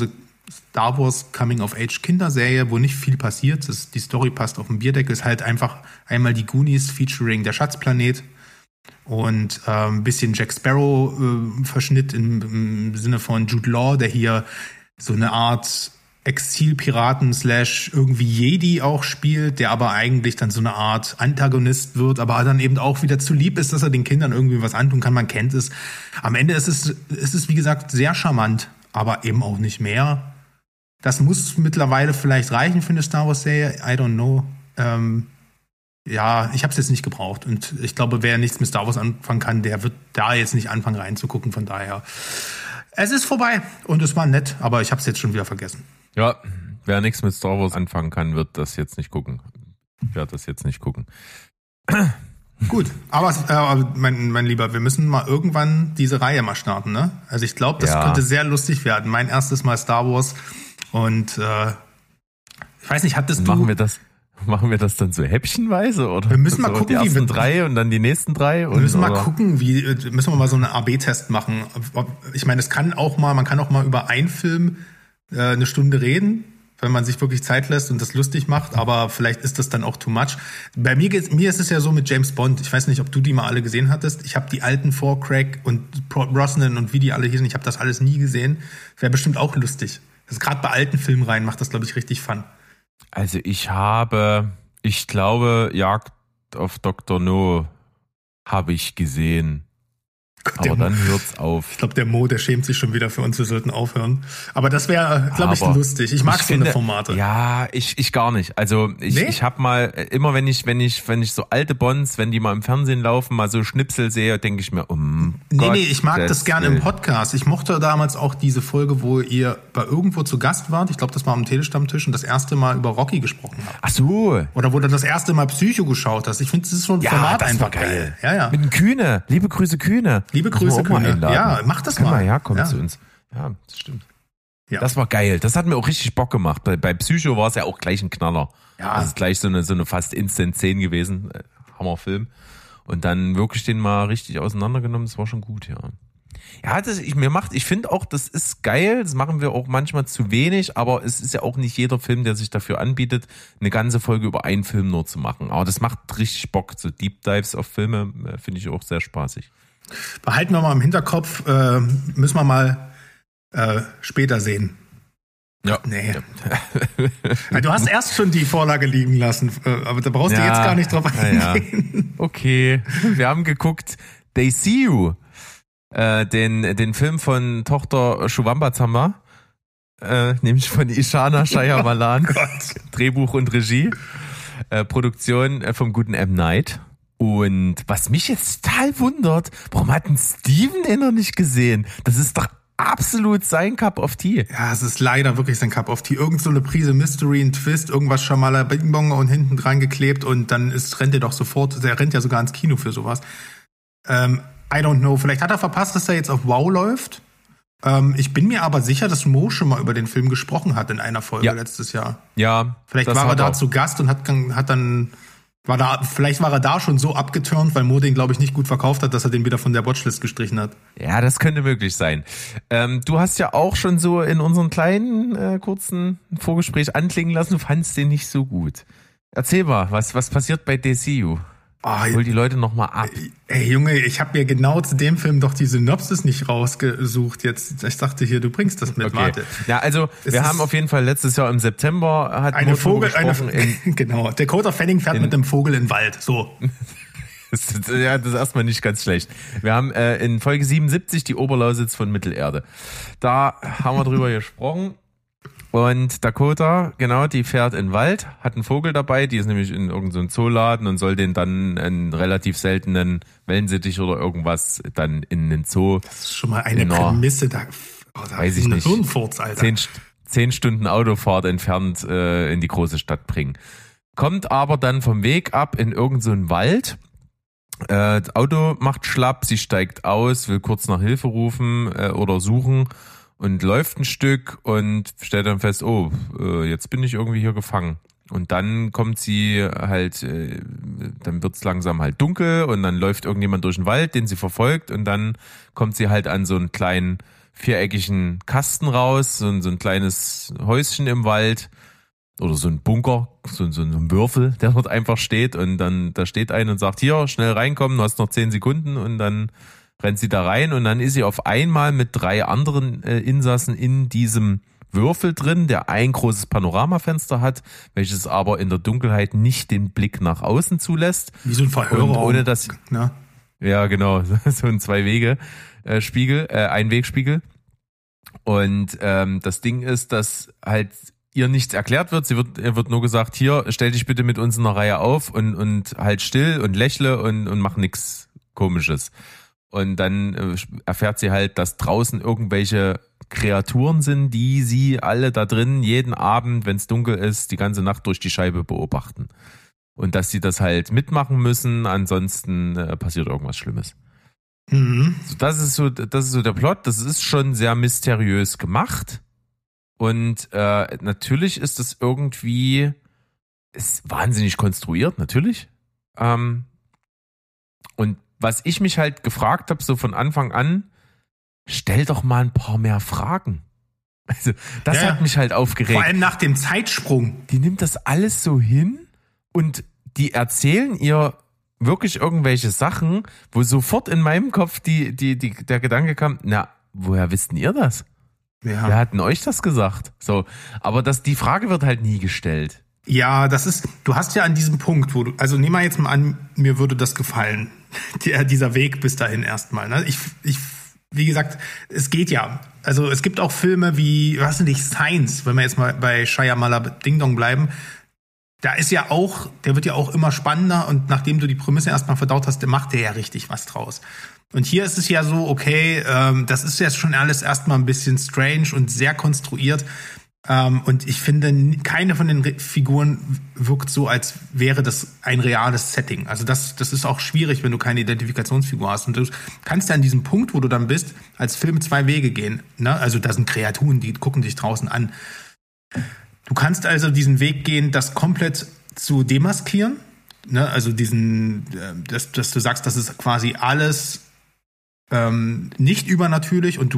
Star Wars Coming-of-Age-Kinderserie, wo nicht viel passiert. Die Story passt auf den Bierdeckel. Ist halt einfach einmal die Goonies featuring der Schatzplanet und ein bisschen Jack Sparrow-Verschnitt im Sinne von Jude Law, der hier so eine Art Exilpiraten / irgendwie Jedi auch spielt, der aber eigentlich dann so eine Art Antagonist wird, aber dann eben auch wieder zu lieb ist, dass er den Kindern irgendwie was antun kann. Man kennt es. Am Ende ist es wie gesagt, sehr charmant, aber eben auch nicht mehr. Das muss mittlerweile vielleicht reichen für eine Star Wars-Serie. I don't know. Ja, ich habe es jetzt nicht gebraucht. Und ich glaube, wer nichts mit Star Wars anfangen kann, der wird da jetzt nicht anfangen reinzugucken. Von daher, es ist vorbei. Und es war nett, aber ich habe es jetzt schon wieder vergessen. Ja, wer nichts mit Star Wars anfangen kann, wird das jetzt nicht gucken. Ich werde das jetzt nicht gucken. Gut, aber mein Lieber, wir müssen mal irgendwann diese Reihe mal starten, ne? Also ich glaube, das könnte sehr lustig werden. Mein erstes Mal Star Wars und ich weiß nicht, hattest du... Machen wir das dann so häppchenweise oder? Wir müssen mal gucken, die ersten 3 und dann die nächsten 3. Wir müssen mal gucken, müssen wir mal so einen AB-Test machen. Ich meine, man kann auch mal über einen Film eine Stunde reden, wenn man sich wirklich Zeit lässt und das lustig macht, aber vielleicht ist das dann auch too much. Bei mir ist es ja so mit James Bond, ich weiß nicht, ob du die mal alle gesehen hattest, ich habe die alten vor Craig und Brosnan und wie die alle hießen, ich habe das alles nie gesehen. Wäre bestimmt auch lustig. Das gerade bei alten Filmreihen macht das, glaube ich, richtig Fun. Also ich glaube, Jagd auf Dr. No habe ich gesehen. Gott, aber dann hört's auf. Ich glaube, der Mo, der schämt sich schon wieder für uns, wir sollten aufhören. Aber das wäre, glaube ich, lustig. Ich mag so eine Formate. Ja, ich gar nicht. Also ich habe mal, immer wenn ich so alte Bonds, wenn die mal im Fernsehen laufen, mal so Schnipsel sehe, denke ich mir, Nee, ich mag das gerne im Podcast. Ich mochte damals auch diese Folge, wo ihr bei irgendwo zu Gast wart. Ich glaube, das war am Telestammtisch und das erste Mal über Rocky gesprochen habt. Ach so. Oder wo du das erste Mal Psycho geschaut hast. Ich finde, das ist so ein Format einfach geil. Ja. Mit dem Kühne. Liebe Grüße, Kühne. Liebe Grüße, Kühne. Ja, mach das mal. Ja, komm zu uns. Ja, das stimmt. Ja. Das war geil. Das hat mir auch richtig Bock gemacht. Bei Psycho war es ja auch gleich ein Knaller. Ja. Das ist gleich so eine fast Instant-Szene gewesen. Hammerfilm. Und dann wirklich den mal richtig auseinandergenommen. Das war schon gut, ja. Ja, ich finde auch, das ist geil. Das machen wir auch manchmal zu wenig. Aber es ist ja auch nicht jeder Film, der sich dafür anbietet, eine ganze Folge über einen Film nur zu machen. Aber das macht richtig Bock. So Deep Dives auf Filme finde ich auch sehr spaßig. Behalten wir mal im Hinterkopf, müssen wir mal später sehen. Ja. Nee. Du hast erst schon die Vorlage liegen lassen, aber da brauchst du jetzt gar nicht drauf eingehen. Ja. Okay, wir haben geguckt They See You, den Film von Tochter Shubhamba, nämlich von Ishana Shyamalan, Drehbuch und Regie, Produktion vom guten M. Night. Und was mich jetzt total wundert, warum hat ein Steven den noch nicht gesehen? Das ist doch absolut sein Cup of Tea. Ja, es ist leider wirklich sein Cup of Tea. Irgend so eine Prise Mystery, ein Twist, irgendwas Schamala Bing Bong und hinten dran geklebt und dann rennt er doch sofort, der rennt ja sogar ins Kino für sowas. I don't know, vielleicht hat er verpasst, dass er jetzt auf Wow läuft. Ich bin mir aber sicher, dass Mo schon mal über den Film gesprochen hat in einer Folge letztes Jahr. Ja. Vielleicht war er da zu Gast und vielleicht war er da schon so abgeturnt, weil Mo den, glaube ich, nicht gut verkauft hat, dass er den wieder von der Watchlist gestrichen hat. Ja, das könnte möglich sein. Du hast ja auch schon so in unserem kleinen, kurzen Vorgespräch anklingen lassen, du fandst den nicht so gut. Erzähl mal, was passiert bei DCU? Hol die Leute noch mal ab. Ey, Junge, ich habe mir genau zu dem Film doch die Synopsis nicht rausgesucht. Jetzt, ich dachte hier, du bringst das mit. Okay. Warte. Ja, also wir haben auf jeden Fall letztes Jahr im September genau. Dakota Fanning fährt mit einem Vogel in den Wald. So. Ja, das ist erstmal nicht ganz schlecht. Wir haben in Folge 77 die Oberlausitz von Mittelerde. Da haben wir drüber gesprochen. Und Dakota, genau, die fährt in den Wald, hat einen Vogel dabei, die ist nämlich in irgendeinem Zooladen und soll den dann einen relativ seltenen Wellensittich oder irgendwas dann in den Zoo. Das ist schon mal eine Prämisse, da weiß ich nicht. Hirnfurz, Alter. 10 Stunden Autofahrt entfernt in die große Stadt bringen. Kommt aber dann vom Weg ab in irgendeinen Wald. Das Auto macht schlapp, sie steigt aus, will kurz nach Hilfe rufen oder suchen. Und läuft ein Stück und stellt dann fest, jetzt bin ich irgendwie hier gefangen. Und dann kommt sie halt, dann wird's langsam halt dunkel und dann läuft irgendjemand durch den Wald, den sie verfolgt und dann kommt sie halt an so einen kleinen viereckigen Kasten raus, so ein kleines Häuschen im Wald oder so ein Bunker, so ein Würfel, der dort einfach steht und dann da steht einer und sagt, hier, schnell reinkommen, du hast noch 10 Sekunden und dann rennt sie da rein und dann ist sie auf einmal mit 3 anderen Insassen in diesem Würfel drin, der ein großes Panoramafenster hat, welches aber in der Dunkelheit nicht den Blick nach außen zulässt. Wie so ein Verhörraum. Und ohne dass, ne? Ja, genau, so ein Zwei-Wege-Spiegel, Einwegspiegel. Und das Ding ist, dass halt ihr nichts erklärt wird. Ihr wird nur gesagt, hier, stell dich bitte mit uns in einer Reihe auf und halt still und lächle und mach nichts Komisches. Und dann erfährt sie halt, dass draußen irgendwelche Kreaturen sind, die sie alle da drin jeden Abend, wenn es dunkel ist, die ganze Nacht durch die Scheibe beobachten. Und dass sie das halt mitmachen müssen, ansonsten passiert irgendwas Schlimmes. Mhm. So, das ist so der Plot. Das ist schon sehr mysteriös gemacht. Und natürlich ist es irgendwie ist wahnsinnig konstruiert, natürlich. Und was ich mich halt gefragt habe, so von Anfang an, stell doch mal ein paar mehr Fragen. Also, das hat mich halt aufgeregt. Vor allem nach dem Zeitsprung. Die nimmt das alles so hin und die erzählen ihr wirklich irgendwelche Sachen, wo sofort in meinem Kopf der Gedanke kam, na, woher wisst ihr das? Ja. Wer hat denn euch das gesagt? So, aber die Frage wird halt nie gestellt. Ja, du hast ja an diesem Punkt, also nehmen wir jetzt mal an, mir würde das gefallen, dieser Weg bis dahin erstmal. Ne? Wie gesagt, es geht ja. Also es gibt auch Filme wie, was weiß ich, Science, wenn wir jetzt mal bei Shyamala Ding Dong bleiben, der wird ja auch immer spannender und nachdem du die Prämisse erstmal verdaut hast, macht der ja richtig was draus. Und hier ist es ja so, okay, das ist jetzt schon alles erstmal ein bisschen strange und sehr konstruiert. Und ich finde, keine von den Figuren wirkt so, als wäre das ein reales Setting. Also das ist auch schwierig, wenn du keine Identifikationsfigur hast. Und du kannst ja an diesem Punkt, wo du dann bist, als Film 2 Wege gehen. Ne? Also da sind Kreaturen, die gucken dich draußen an. Du kannst also diesen Weg gehen, das komplett zu demaskieren. Ne? Also dass du sagst, das ist quasi alles nicht übernatürlich und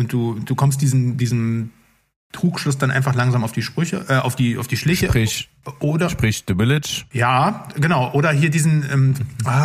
du kommst diesem Trugschluss dann einfach langsam auf die Sprüche, auf die Schliche. Sprich The Village. Ja, genau. Oder hier diesen,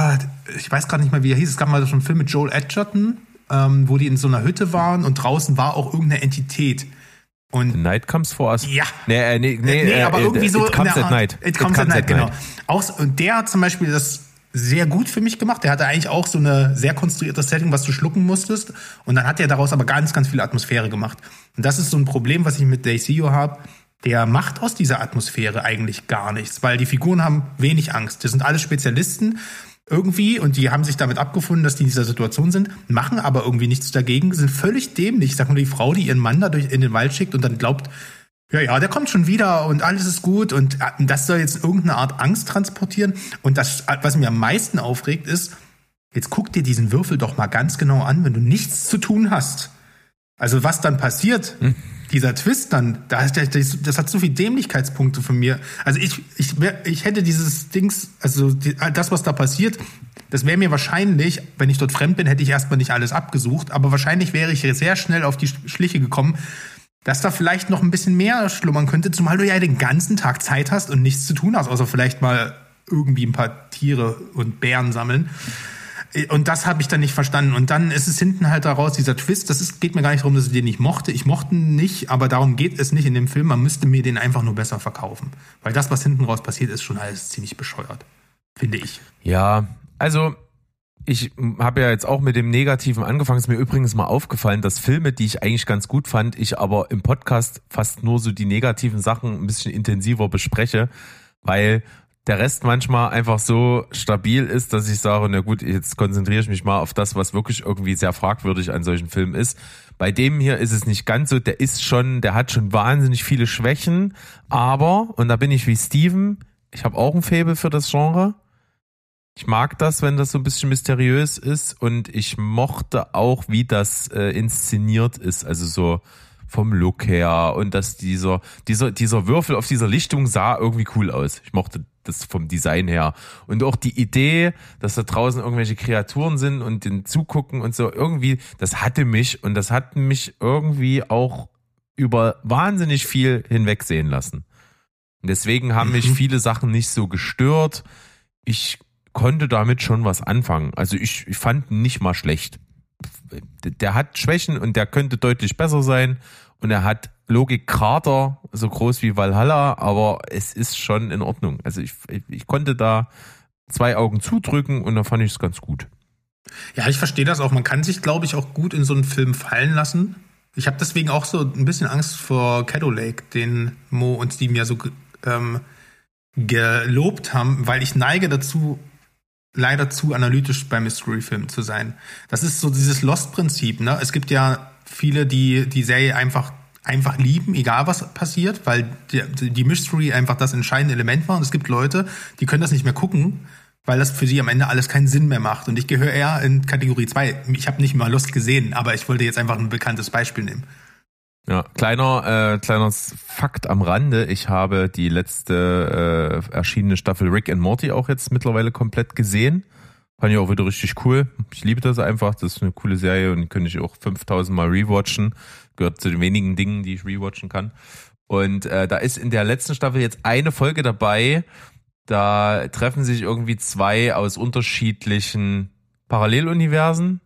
ich weiß gerade nicht mehr, wie er hieß. Es gab mal so einen Film mit Joel Edgerton, wo die in so einer Hütte waren und draußen war auch irgendeine Entität. Und The Night Comes for Us. Ja. Nee, aber irgendwie so. It Comes at Night. It Comes at Night, genau. Und der hat zum Beispiel das sehr gut für mich gemacht. Der hatte eigentlich auch so eine sehr konstruierte Setting, was du schlucken musstest. Und dann hat er daraus aber ganz, ganz viel Atmosphäre gemacht. Und das ist so ein Problem, was ich mit Daisio habe. Der macht aus dieser Atmosphäre eigentlich gar nichts, weil die Figuren haben wenig Angst. Das sind alles Spezialisten irgendwie und die haben sich damit abgefunden, dass die in dieser Situation sind, machen aber irgendwie nichts dagegen, sind völlig dämlich. Ich sag nur die Frau, die ihren Mann da in den Wald schickt und dann glaubt, ja, der kommt schon wieder und alles ist gut und das soll jetzt irgendeine Art Angst transportieren. Und das, was mir am meisten aufregt, ist, jetzt guck dir diesen Würfel doch mal ganz genau an, wenn du nichts zu tun hast. Also was dann passiert, dieser Twist dann, das hat so viele Dämlichkeitspunkte von mir. Also ich hätte dieses Dings, also das, was da passiert, das wäre mir wahrscheinlich, wenn ich dort fremd bin, hätte ich erstmal nicht alles abgesucht, aber wahrscheinlich wäre ich sehr schnell auf die Schliche gekommen, dass da vielleicht noch ein bisschen mehr schlummern könnte, zumal du ja den ganzen Tag Zeit hast und nichts zu tun hast, außer vielleicht mal irgendwie ein paar Tiere und Bären sammeln. Und das habe ich dann nicht verstanden. Und dann ist es hinten halt daraus, dieser Twist, geht mir gar nicht darum, dass ich den nicht mochte. Ich mochte ihn nicht, aber darum geht es nicht in dem Film. Man müsste mir den einfach nur besser verkaufen. Weil das, was hinten raus passiert, ist schon alles ziemlich bescheuert. Finde ich. Ja, also ich habe ja jetzt auch mit dem Negativen angefangen. Es ist mir übrigens mal aufgefallen, dass Filme, die ich eigentlich ganz gut fand, ich aber im Podcast fast nur so die negativen Sachen ein bisschen intensiver bespreche, weil der Rest manchmal einfach so stabil ist, dass ich sage, na gut, jetzt konzentriere ich mich mal auf das, was wirklich irgendwie sehr fragwürdig an solchen Filmen ist. Bei dem hier ist es nicht ganz so, der hat schon wahnsinnig viele Schwächen, aber, und da bin ich wie Steven, ich habe auch ein Faible für das Genre. Ich mag das, wenn das so ein bisschen mysteriös ist und ich mochte auch, wie das inszeniert ist, also so vom Look her und dass dieser Würfel auf dieser Lichtung sah irgendwie cool aus. Ich mochte das vom Design her. Und auch die Idee, dass da draußen irgendwelche Kreaturen sind und den zugucken und so, irgendwie, das hat mich irgendwie auch über wahnsinnig viel hinwegsehen lassen. Und deswegen haben mich viele Sachen nicht so gestört. Ich konnte damit schon was anfangen. Also ich fand ihn nicht mal schlecht. Der hat Schwächen und der könnte deutlich besser sein. Und er hat Logikkrater, so groß wie Valhalla, aber es ist schon in Ordnung. Also ich konnte da 2 Augen zudrücken und dann fand ich es ganz gut. Ja, ich verstehe das auch. Man kann sich, glaube ich, auch gut in so einen Film fallen lassen. Ich habe deswegen auch so ein bisschen Angst vor Shadow Lake, den Mo und Steven ja so gelobt haben, weil ich neige dazu, leider zu analytisch bei Mystery-Filmen zu sein. Das ist so dieses Lost-Prinzip, ne? Es gibt ja viele, die die Serie einfach lieben, egal was passiert, weil die Mystery einfach das entscheidende Element war. Und es gibt Leute, die können das nicht mehr gucken, weil das für sie am Ende alles keinen Sinn mehr macht. Und ich gehöre eher in Kategorie 2. Ich habe nicht mal Lost gesehen, aber ich wollte jetzt einfach ein bekanntes Beispiel nehmen. Ja, kleiner Fakt am Rande. Ich habe die letzte erschienene Staffel Rick and Morty auch jetzt mittlerweile komplett gesehen. Fand ich auch wieder richtig cool. Ich liebe das einfach. Das ist eine coole Serie und die könnte ich auch 5000 Mal rewatchen. Gehört zu den wenigen Dingen, die ich rewatchen kann. Und da ist in der letzten Staffel jetzt eine Folge dabei. Da treffen sich irgendwie 2 aus unterschiedlichen Paralleluniversen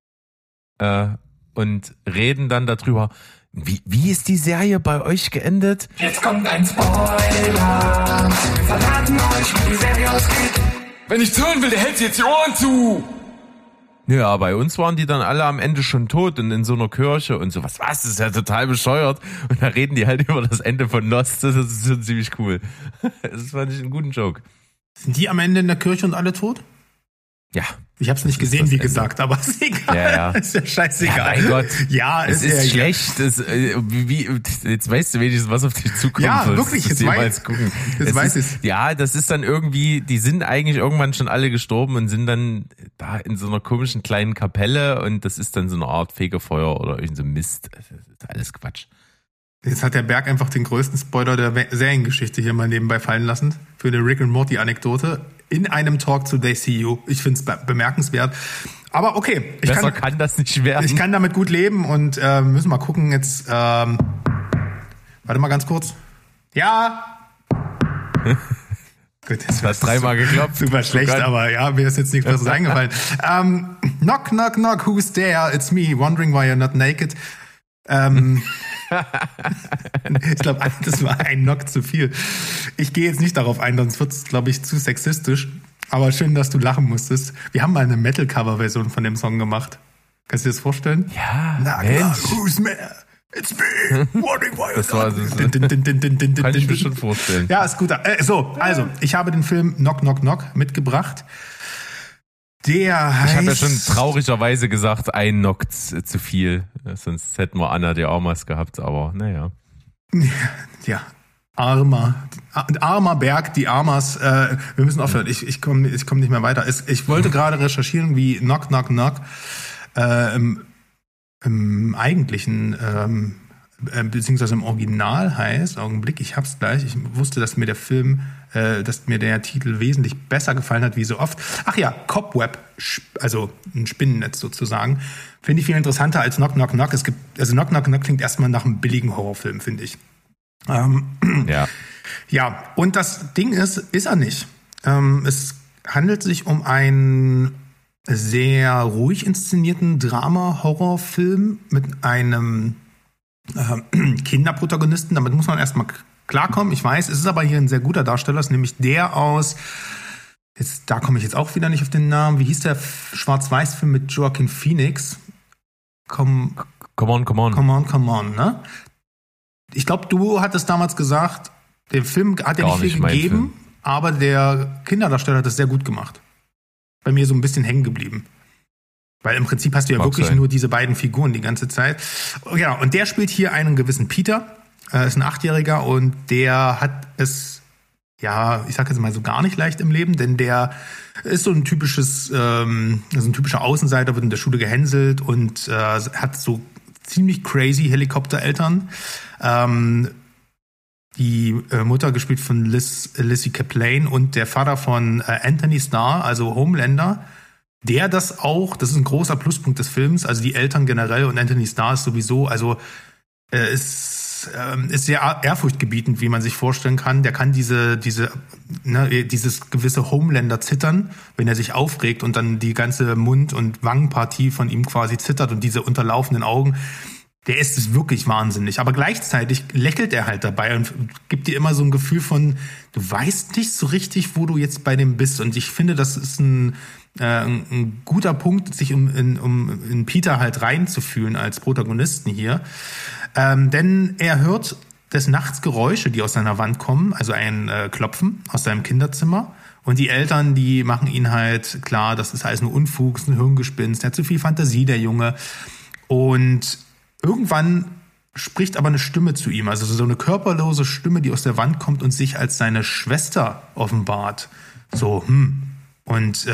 und reden dann darüber, wie ist die Serie bei euch geendet? Jetzt kommt ein Spoiler. Wir verraten euch, wie die Serie ausgeht. Wenn ich hören will, der hält sich jetzt die Ohren zu. Ja, bei uns waren die dann alle am Ende schon tot und in so einer Kirche und so. Was? Das ist ja total bescheuert. Und da reden die halt über das Ende von Lost. Das ist schon ziemlich cool. Das fand ich einen guten Joke. Sind die am Ende in der Kirche und alle tot? Ja. Ich habe es nicht gesehen, wie gesagt, aber ist egal. Ja. Ist ja scheißegal. Ja, mein Gott. Ja, es ist schlecht. Jetzt weißt du wenigstens, was auf dich zukommt. Ja, wirklich. Jetzt weiß ich. Ja, das ist dann irgendwie, die sind eigentlich irgendwann schon alle gestorben und sind dann da in so einer komischen kleinen Kapelle und das ist dann so eine Art Fegefeuer oder irgend so Mist. Das ist alles Quatsch. Jetzt hat der Berg einfach den größten Spoiler der Seriengeschichte hier mal nebenbei fallen lassen. Für eine Rick and Morty Anekdote. In einem Talk zu They See You. Ich finde es bemerkenswert. Aber okay. Besser kann das nicht werden. Ich kann damit gut leben und müssen mal gucken jetzt. Warte mal ganz kurz. Ja. Gut, du hast 3-mal geklopft. Super schlecht, aber ja, mir ist jetzt nichts Besseres eingefallen. Knock, knock, knock, who's there? It's me, wondering why you're not naked. Ich glaube, das war ein Knock zu viel. Ich gehe jetzt nicht darauf ein, sonst wird es, glaube ich, zu sexistisch. Aber schön, dass du lachen musstest. Wir haben mal eine Metal-Cover-Version von dem Song gemacht. Kannst du dir das vorstellen? Ja, knock, Mensch. knock, who's there? It's me, wondering why Das war so. Kann ich mir schon vorstellen. Ja, ist gut. Also, ich habe den Film Knock, Knock, Knock mitgebracht. Der heißt... Ich habe ja schon traurigerweise gesagt, ein Knock zu viel. Sonst hätten wir Anna de Armas gehabt, aber naja. Ja, armer Berg, die Armas. Wir müssen aufhören. Ich komm nicht mehr weiter. Ich wollte gerade recherchieren, wie Knock, Knock, Knock im eigentlichen, beziehungsweise im Original heißt. Augenblick, ich hab's gleich. Ich wusste, dass mir der Titel wesentlich besser gefallen hat, wie so oft. Ach ja, Cobweb, also ein Spinnennetz sozusagen, finde ich viel interessanter als Knock, Knock, Knock. Knock, Knock, Knock klingt erstmal nach einem billigen Horrorfilm, finde ich. Ja. Ja, und das Ding ist er nicht. Es handelt sich um einen sehr ruhig inszenierten Drama-Horrorfilm mit einem Kinderprotagonisten. Damit muss man erstmal klarkommen. Ich weiß, es ist aber hier ein sehr guter Darsteller. Es ist nämlich der aus, da komme ich jetzt auch wieder nicht auf den Namen. Wie hieß der Schwarz-Weiß-Film mit Joaquin Phoenix? Come on, ne? Ich glaube, du hattest damals gesagt, der Film hat ja nicht viel gegeben, aber der Kinderdarsteller hat das sehr gut gemacht. Bei mir so ein bisschen hängen geblieben. Weil im Prinzip hast du ja wirklich nur diese beiden Figuren die ganze Zeit. Ja, und der spielt hier einen gewissen Peter, ist ein 8-Jähriger und der hat es, ja, ich sag jetzt mal so gar nicht leicht im Leben, denn der ist so ein typischer Außenseiter, wird in der Schule gehänselt und hat so ziemlich crazy Helikoptereltern. die Mutter gespielt von Lizzie Kaplan und der Vater von Anthony Starr, also Homelander, der das ist ein großer Pluspunkt des Films, also die Eltern generell und Anthony Starr ist sowieso, also ist sehr ehrfurchtgebietend, wie man sich vorstellen kann. Der kann dieses gewisse Homelander zittern, wenn er sich aufregt und dann die ganze Mund- und Wangenpartie von ihm quasi zittert und diese unterlaufenden Augen. Der ist es wirklich wahnsinnig. Aber gleichzeitig lächelt er halt dabei und gibt dir immer so ein Gefühl von, du weißt nicht so richtig, wo du jetzt bei dem bist. Und ich finde, das ist ein guter Punkt, sich in Peter halt reinzufühlen als Protagonisten hier. Denn er hört des Nachts Geräusche, die aus seiner Wand kommen, also ein Klopfen aus seinem Kinderzimmer. Und die Eltern, die machen ihn halt klar, das ist alles nur Unfug, ist ein Hirngespinst, der hat zu viel Fantasie, der Junge. Und irgendwann spricht aber eine Stimme zu ihm, also so eine körperlose Stimme, die aus der Wand kommt und sich als seine Schwester offenbart. So, Und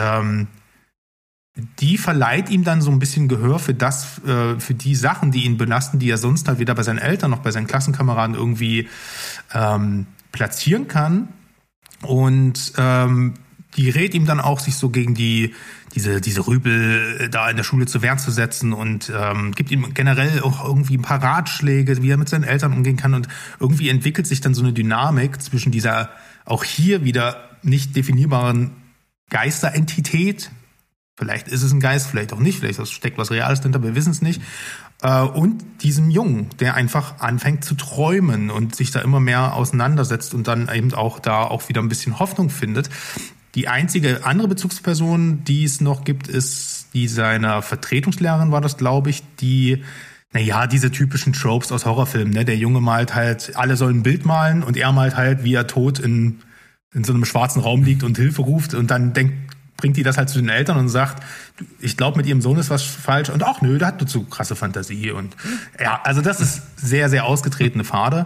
die verleiht ihm dann so ein bisschen Gehör für die Sachen, die ihn belasten, die er sonst halt weder bei seinen Eltern noch bei seinen Klassenkameraden irgendwie platzieren kann. Und die rät ihm dann auch, sich so gegen diese Rüpel da in der Schule zur Wehr zu setzen und gibt ihm generell auch irgendwie ein paar Ratschläge, wie er mit seinen Eltern umgehen kann. Und irgendwie entwickelt sich dann so eine Dynamik zwischen dieser auch hier wieder nicht definierbaren Geisterentität. Vielleicht ist es ein Geist, vielleicht auch nicht, vielleicht steckt was Reales dahinter, wir wissen es nicht. Und diesem Jungen, der einfach anfängt zu träumen und sich da immer mehr auseinandersetzt und dann eben auch da auch wieder ein bisschen Hoffnung findet. Die einzige andere Bezugsperson, die es noch gibt, ist die seiner Vertretungslehrerin, war das, glaube ich, die, diese typischen Tropes aus Horrorfilmen, ne? Der Junge malt halt, alle sollen ein Bild malen und er malt halt, wie er tot in so einem schwarzen Raum liegt und Hilfe ruft und dann bringt die das halt zu den Eltern und sagt, ich glaube, mit ihrem Sohn ist was falsch und ach nö, der hat nur zu krasse Fantasie und ja, also das ist sehr, sehr ausgetretene Pfade.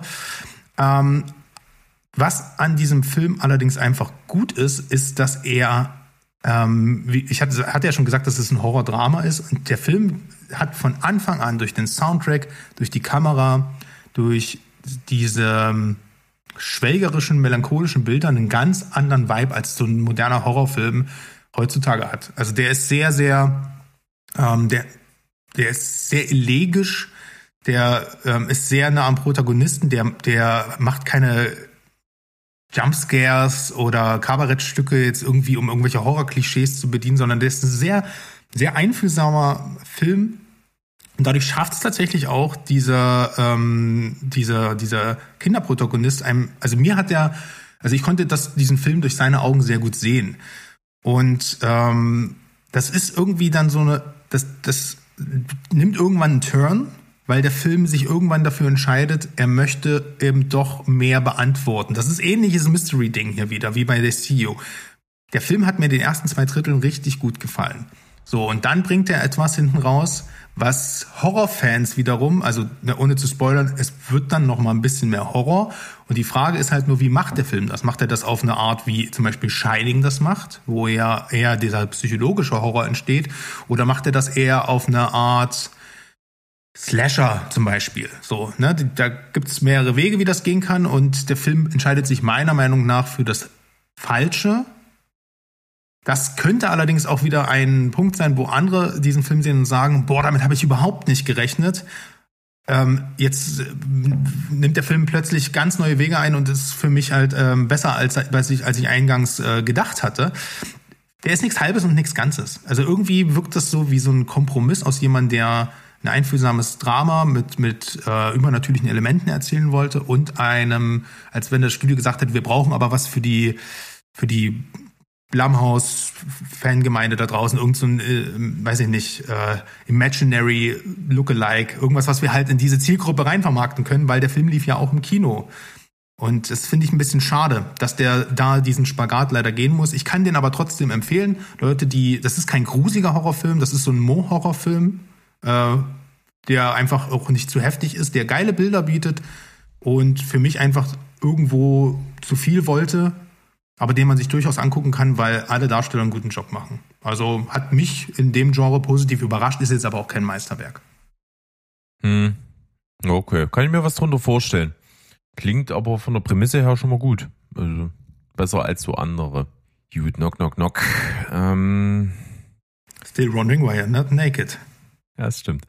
Was an diesem Film allerdings einfach gut ist, dass er, ich hatte ja schon gesagt, dass es ein Horrordrama ist und der Film hat von Anfang an durch den Soundtrack, durch die Kamera, durch diese schwelgerischen, melancholischen Bilder einen ganz anderen Vibe als so ein moderner Horrorfilm heutzutage hat. Also der ist sehr, sehr, der ist sehr elegisch, der ist sehr nah am Protagonisten, der macht keine Jumpscares oder Kabarettstücke jetzt irgendwie, um irgendwelche Horrorklischees zu bedienen, sondern der ist ein sehr, sehr einfühlsamer Film. Und dadurch schafft es tatsächlich auch dieser Kinderprotagonist ich konnte diesen Film durch seine Augen sehr gut sehen. Und das ist irgendwie dann das nimmt irgendwann einen Turn, weil der Film sich irgendwann dafür entscheidet, er möchte eben doch mehr beantworten. Das ist ähnliches Mystery-Ding hier wieder, wie bei The CEO. Der Film hat mir den ersten 2 Dritteln richtig gut gefallen. So, und dann bringt er etwas hinten raus, was Horrorfans wiederum, also ohne zu spoilern, es wird dann noch mal ein bisschen mehr Horror. Und die Frage ist halt nur, wie macht der Film das? Macht er das auf eine Art, wie zum Beispiel Shining das macht, wo ja eher dieser psychologische Horror entsteht? Oder macht er das eher auf eine Art Slasher zum Beispiel? So, ne? Da gibt es mehrere Wege, wie das gehen kann. Und der Film entscheidet sich meiner Meinung nach für das Falsche. Das könnte allerdings auch wieder ein Punkt sein, wo andere diesen Film sehen und sagen, boah, damit habe ich überhaupt nicht gerechnet. Jetzt nimmt der Film plötzlich ganz neue Wege ein und ist für mich halt besser, als ich eingangs gedacht hatte. Der ist nichts Halbes und nichts Ganzes. Also irgendwie wirkt das so wie so ein Kompromiss aus jemandem, der ein einfühlsames Drama mit übernatürlichen Elementen erzählen wollte und einem, als wenn das Studio gesagt hat, wir brauchen aber was für die Blumhouse-Fangemeinde da draußen, irgend so ein, weiß ich nicht, Imaginary Lookalike, irgendwas, was wir halt in diese Zielgruppe reinvermarkten können, weil der Film lief ja auch im Kino. Und das finde ich ein bisschen schade, dass der da diesen Spagat leider gehen muss. Ich kann den aber trotzdem empfehlen. Leute, das ist kein gruseliger Horrorfilm, das ist so ein Mo-Horrorfilm, der einfach auch nicht zu heftig ist, der geile Bilder bietet und für mich einfach irgendwo zu viel wollte, aber den man sich durchaus angucken kann, weil alle Darsteller einen guten Job machen. Also hat mich in dem Genre positiv überrascht, ist jetzt aber auch kein Meisterwerk. Okay, kann ich mir was drunter vorstellen. Klingt aber von der Prämisse her schon mal gut. Also besser als so andere. Gut, knock, knock, knock. Still wondering why you're not naked. Ja, das stimmt.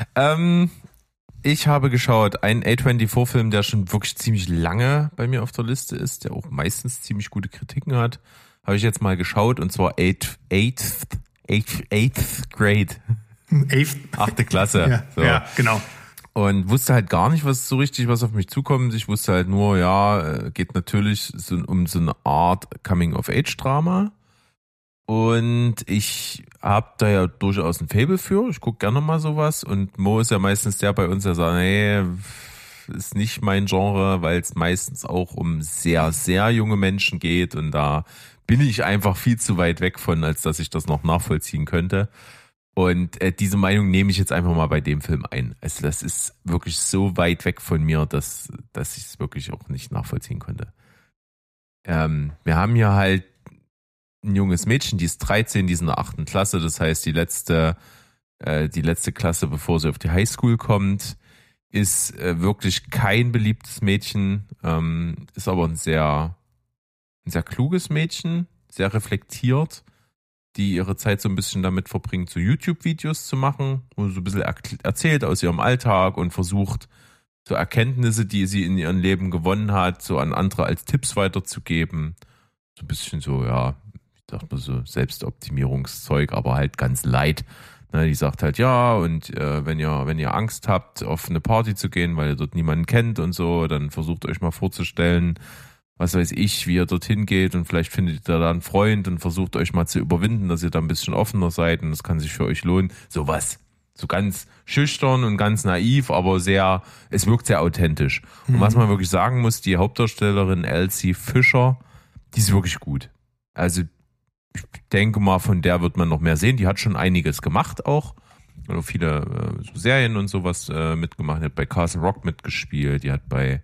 Ich habe geschaut, einen A24-Film, der schon wirklich ziemlich lange bei mir auf der Liste ist, der auch meistens ziemlich gute Kritiken hat. Habe ich jetzt mal geschaut, und zwar Eighth Grade. 8. Klasse. Ja, so. ja, genau. Und wusste halt gar nicht, was auf mich zukommt. Ich wusste halt nur, ja, geht natürlich um so eine Art Coming-of-Age-Drama. Und ich habe da ja durchaus ein Faible für. Ich gucke gerne mal sowas. Und Mo ist ja meistens der bei uns, der sagt, nee, ist nicht mein Genre, weil es meistens auch um sehr, sehr junge Menschen geht. Und da bin ich einfach viel zu weit weg von, als dass ich das noch nachvollziehen könnte. Und diese Meinung nehme ich jetzt einfach mal bei dem Film ein. Also das ist wirklich so weit weg von mir, dass ich es wirklich auch nicht nachvollziehen konnte. Wir haben hier halt ein junges Mädchen, die ist 13, die ist in der 8. Klasse, das heißt die letzte Klasse, bevor sie auf die Highschool kommt, ist wirklich kein beliebtes Mädchen, ist aber ein sehr kluges Mädchen, sehr reflektiert, die ihre Zeit so ein bisschen damit verbringt, so YouTube-Videos zu machen, wo sie so ein bisschen erzählt aus ihrem Alltag und versucht, so Erkenntnisse, die sie in ihrem Leben gewonnen hat, so an andere als Tipps weiterzugeben. So ein bisschen so, ja, ich dachte mal so Selbstoptimierungszeug, aber halt ganz light. Ne, die sagt halt, ja, und wenn ihr Angst habt, auf eine Party zu gehen, weil ihr dort niemanden kennt und so, dann versucht euch mal vorzustellen, was weiß ich, wie ihr dorthin geht, und vielleicht findet ihr da einen Freund und versucht euch mal zu überwinden, dass ihr da ein bisschen offener seid, und das kann sich für euch lohnen. Sowas. So ganz schüchtern und ganz naiv, aber es wirkt sehr authentisch. Und was man wirklich sagen muss, die Hauptdarstellerin Elsie Fischer, die ist wirklich gut. Also ich denke mal, von der wird man noch mehr sehen. Die hat schon einiges gemacht auch. Also viele so Serien und sowas mitgemacht. Die hat bei Castle Rock mitgespielt. Die hat bei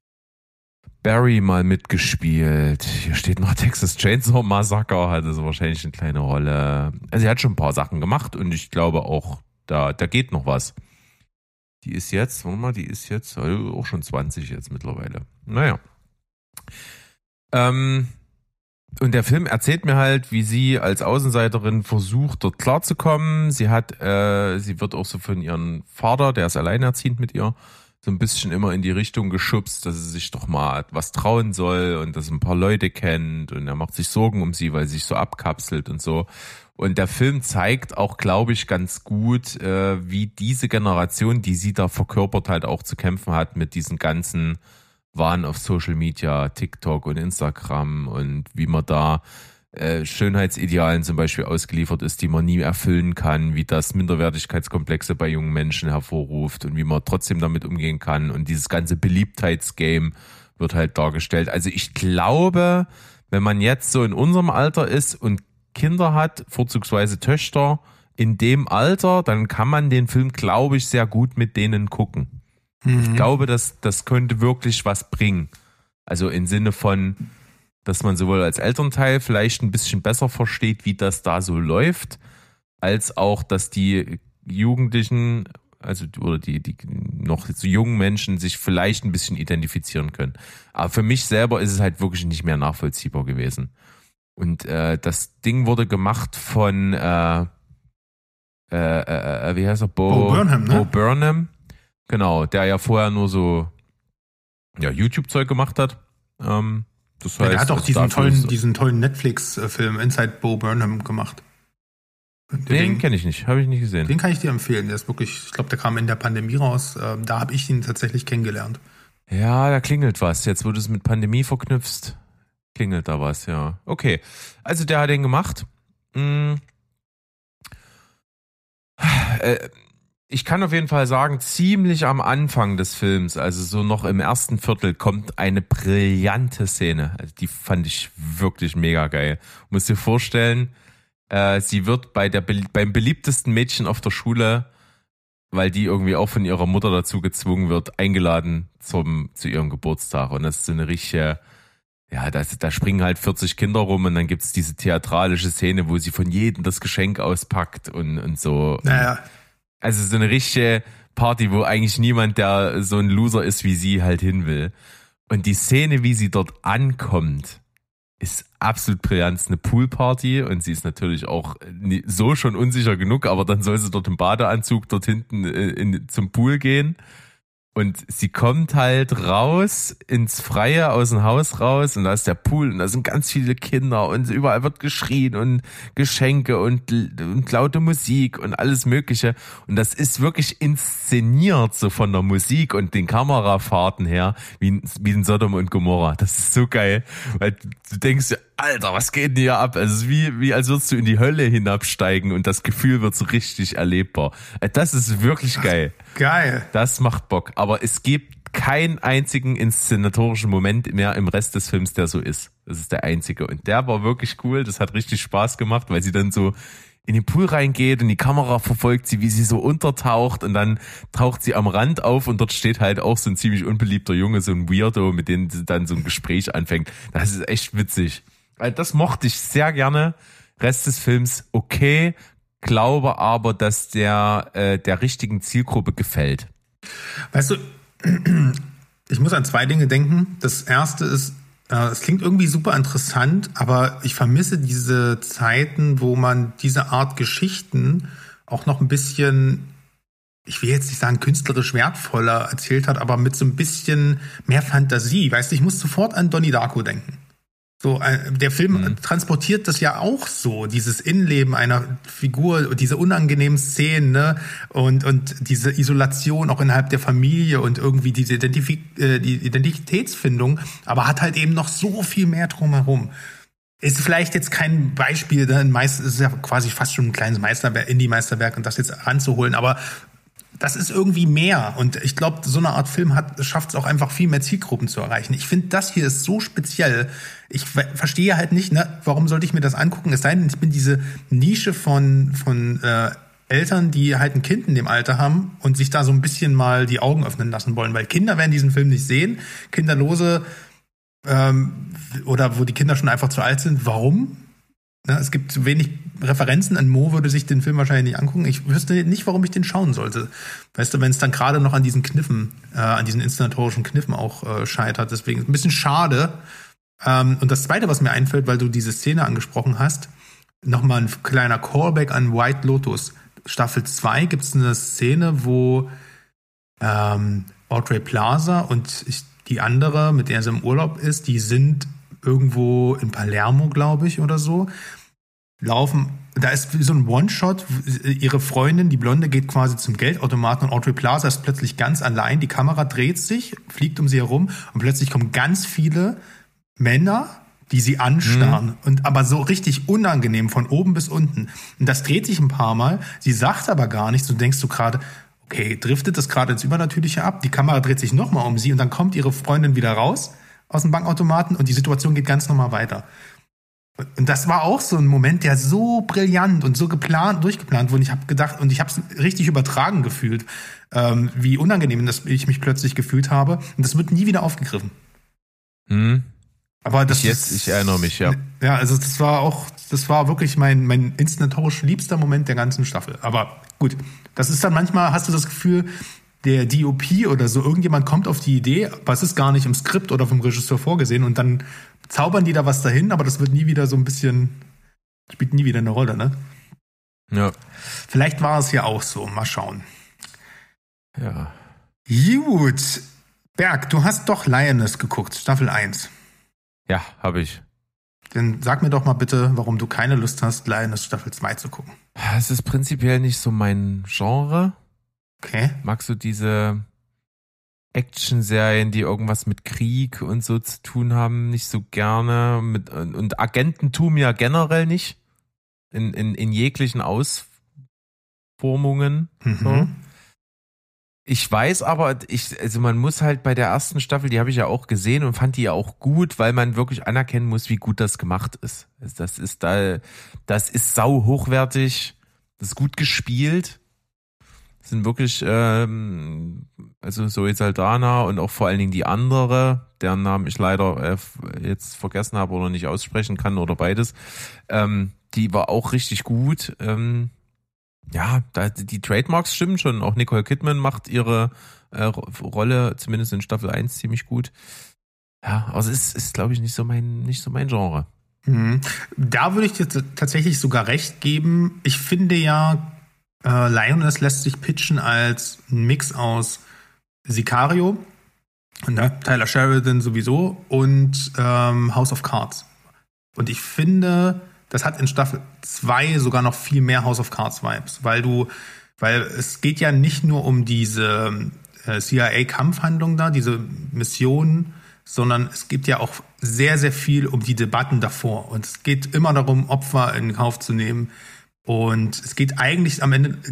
Barry mal mitgespielt. Hier steht noch Texas Chainsaw Massacre. Hatte so wahrscheinlich eine kleine Rolle. Also sie hat schon ein paar Sachen gemacht, und ich glaube auch, da geht noch was. Die ist jetzt also auch schon 20 jetzt mittlerweile. Naja. Und der Film erzählt mir halt, wie sie als Außenseiterin versucht, dort klarzukommen. Sie wird auch so von ihrem Vater, der ist alleinerziehend mit ihr, so ein bisschen immer in die Richtung geschubst, dass sie sich doch mal was trauen soll und dass sie ein paar Leute kennt, und er macht sich Sorgen um sie, weil sie sich so abkapselt und so. Und der Film zeigt auch, glaube ich, ganz gut, wie diese Generation, die sie da verkörpert, halt auch zu kämpfen hat mit diesen ganzen Wahn auf Social Media, TikTok und Instagram, und wie man da Schönheitsidealen zum Beispiel ausgeliefert ist, die man nie erfüllen kann, wie das Minderwertigkeitskomplexe bei jungen Menschen hervorruft und wie man trotzdem damit umgehen kann. Und dieses ganze Beliebtheitsgame wird halt dargestellt. Also ich glaube, wenn man jetzt so in unserem Alter ist und Kinder hat, vorzugsweise Töchter, in dem Alter, dann kann man den Film, glaube ich, sehr gut mit denen gucken. Ich glaube, das könnte wirklich was bringen. Also im Sinne von, dass man sowohl als Elternteil vielleicht ein bisschen besser versteht, wie das da so läuft, als auch, dass die Jugendlichen, also oder die noch so jungen Menschen sich vielleicht ein bisschen identifizieren können. Aber für mich selber ist es halt wirklich nicht mehr nachvollziehbar gewesen. Und das Ding wurde gemacht von wie heißt er? Bo Burnham, ne? Bo Burnham. Genau, der ja vorher nur so YouTube-Zeug gemacht hat. Das heißt, der hat auch diesen tollen Netflix-Film Inside Bo Burnham gemacht. Den kenne ich nicht, habe ich nicht gesehen. Den kann ich dir empfehlen. Der ist wirklich, ich glaube, der kam in der Pandemie raus. Da habe ich ihn tatsächlich kennengelernt. Ja, da klingelt was. Jetzt, wo du es mit Pandemie verknüpfst, klingelt da was, ja. Okay, also der hat den gemacht. Ich kann auf jeden Fall sagen, ziemlich am Anfang des Films, also so noch im ersten Viertel, kommt eine brillante Szene. Also die fand ich wirklich mega geil. Musst dir vorstellen, sie wird beim beliebtesten Mädchen auf der Schule, weil die irgendwie auch von ihrer Mutter dazu gezwungen wird, eingeladen zu ihrem Geburtstag. Und das ist so eine richtige, ja, da springen halt 40 Kinder rum, und dann gibt's diese theatralische Szene, wo sie von jedem das Geschenk auspackt und so. Naja. Also so eine richtige Party, wo eigentlich niemand, der so ein Loser ist wie sie, halt hin will. Und die Szene, wie sie dort ankommt, ist absolut brillant. Es ist eine Poolparty und sie ist natürlich auch so schon unsicher genug, aber dann soll sie dort im Badeanzug dort hinten zum Pool gehen. Und sie kommt halt raus ins Freie, aus dem Haus raus, und da ist der Pool und da sind ganz viele Kinder und überall wird geschrien und Geschenke und laute Musik und alles Mögliche. Und das ist wirklich inszeniert so von der Musik und den Kamerafahrten her, wie in Sodom und Gomorra. Das ist so geil, weil du denkst, Alter, was geht denn hier ab? Also es ist wie als würdest du in die Hölle hinabsteigen und das Gefühl wird so richtig erlebbar. Das ist wirklich geil. Geil. Das macht Bock. Aber es gibt keinen einzigen inszenatorischen Moment mehr im Rest des Films, der so ist. Das ist der einzige. Und der war wirklich cool. Das hat richtig Spaß gemacht, weil sie dann so in den Pool reingeht und die Kamera verfolgt sie, wie sie so untertaucht, und dann taucht sie am Rand auf und dort steht halt auch so ein ziemlich unbeliebter Junge, so ein Weirdo, mit dem sie dann so ein Gespräch anfängt. Das ist echt witzig. Das mochte ich sehr gerne. Rest des Films okay, glaube aber, dass der richtigen Zielgruppe gefällt. Weißt du, ich muss an zwei Dinge denken. Das erste ist, es klingt irgendwie super interessant, aber ich vermisse diese Zeiten, wo man diese Art Geschichten auch noch ein bisschen, ich will jetzt nicht sagen künstlerisch wertvoller erzählt hat, aber mit so ein bisschen mehr Fantasie. Weißt du, ich muss sofort an Donnie Darko denken. So, der Film transportiert das ja auch so, dieses Innenleben einer Figur, diese unangenehmen Szenen, ne? und diese Isolation auch innerhalb der Familie und irgendwie diese die Identitätsfindung, aber hat halt eben noch so viel mehr drumherum. Ist vielleicht jetzt kein Beispiel, ne? Es ist ja quasi fast schon ein kleines Meisterwerk, Indie-Meisterwerk, und das jetzt ranzuholen, aber das ist irgendwie mehr, und ich glaube, so eine Art Film schafft es auch einfach viel mehr Zielgruppen zu erreichen. Ich finde, das hier ist so speziell. Ich verstehe halt nicht, ne, warum sollte ich mir das angucken? Es sei denn, ich bin diese Nische von Eltern, die halt ein Kind in dem Alter haben und sich da so ein bisschen mal die Augen öffnen lassen wollen, weil Kinder werden diesen Film nicht sehen. Kinderlose oder wo die Kinder schon einfach zu alt sind. Warum? Ne, es gibt zu wenig Referenzen. Ein Mo würde sich den Film wahrscheinlich nicht angucken. Ich wüsste nicht, warum ich den schauen sollte. Weißt du, wenn es dann gerade noch an diesen Kniffen, an diesen inszenatorischen Kniffen auch scheitert. Deswegen ist es ein bisschen schade. Und das Zweite, was mir einfällt, weil du diese Szene angesprochen hast, nochmal ein kleiner Callback an White Lotus. Staffel 2 gibt es eine Szene, wo Aubrey Plaza und die andere, mit der sie im Urlaub ist, die sind irgendwo in Palermo, glaube ich, oder so, laufen, da ist so ein One-Shot, ihre Freundin, die Blonde, geht quasi zum Geldautomaten und Aubrey Plaza ist plötzlich ganz allein, die Kamera dreht sich, fliegt um sie herum und plötzlich kommen ganz viele Männer, die sie anstarren, und aber so richtig unangenehm von oben bis unten. Und das dreht sich ein paar Mal, sie sagt aber gar nichts, und denkst du gerade, okay, driftet das gerade ins Übernatürliche ab, die Kamera dreht sich nochmal um sie und dann kommt ihre Freundin wieder raus aus dem Bankautomaten und die Situation geht ganz normal weiter. Und das war auch so ein Moment, der so brillant und so durchgeplant wurde. Und ich habe gedacht, und ich habe es richtig übertragen gefühlt, wie unangenehm ich mich plötzlich gefühlt habe. Und das wird nie wieder aufgegriffen. Aber ich erinnere mich, ja. Ja, also das war wirklich mein inszenatorisch liebster Moment der ganzen Staffel. Aber gut, das ist dann manchmal, hast du das Gefühl, der DOP oder so, irgendjemand kommt auf die Idee, aber es ist gar nicht im Skript oder vom Regisseur vorgesehen, und dann zaubern die da was dahin, aber das wird nie wieder so ein bisschen, spielt nie wieder eine Rolle, ne? Ja. Vielleicht war es ja auch so, mal schauen. Ja. Gut. Berg, du hast doch Lioness geguckt, Staffel 1. Ja, habe ich. Dann sag mir doch mal bitte, warum du keine Lust hast, Lioness Staffel 2 zu gucken. Es ist prinzipiell nicht so mein Genre. Okay. Magst du diese Action-Serien, die irgendwas mit Krieg und so zu tun haben, nicht so gerne? Und Agententum ja generell nicht. In jeglichen Ausformungen. So. Ich weiß aber, also man muss halt bei der ersten Staffel, die habe ich ja auch gesehen und fand die ja auch gut, weil man wirklich anerkennen muss, wie gut das gemacht ist. Das ist sau hochwertig, das ist gut gespielt. Das sind wirklich, also Zoe Saldana und auch vor allen Dingen die andere, deren Namen ich leider jetzt vergessen habe oder nicht aussprechen kann oder beides, die war auch richtig gut. Ja, die Trademarks stimmen schon. Auch Nicole Kidman macht ihre Rolle, zumindest in Staffel 1, ziemlich gut. Ja, also es ist, glaube ich, nicht so mein Genre. Da würde ich dir tatsächlich sogar recht geben. Ich finde ja, Lioness lässt sich pitchen als ein Mix aus Sicario, Tyler Sheridan sowieso und House of Cards. Und ich finde, das hat in Staffel 2 sogar noch viel mehr House of Cards Vibes, weil es geht ja nicht nur um diese CIA-Kampfhandlung da, diese Missionen, sondern es geht ja auch sehr, sehr viel um die Debatten davor. Und es geht immer darum, Opfer in Kauf zu nehmen. Und es geht eigentlich am Ende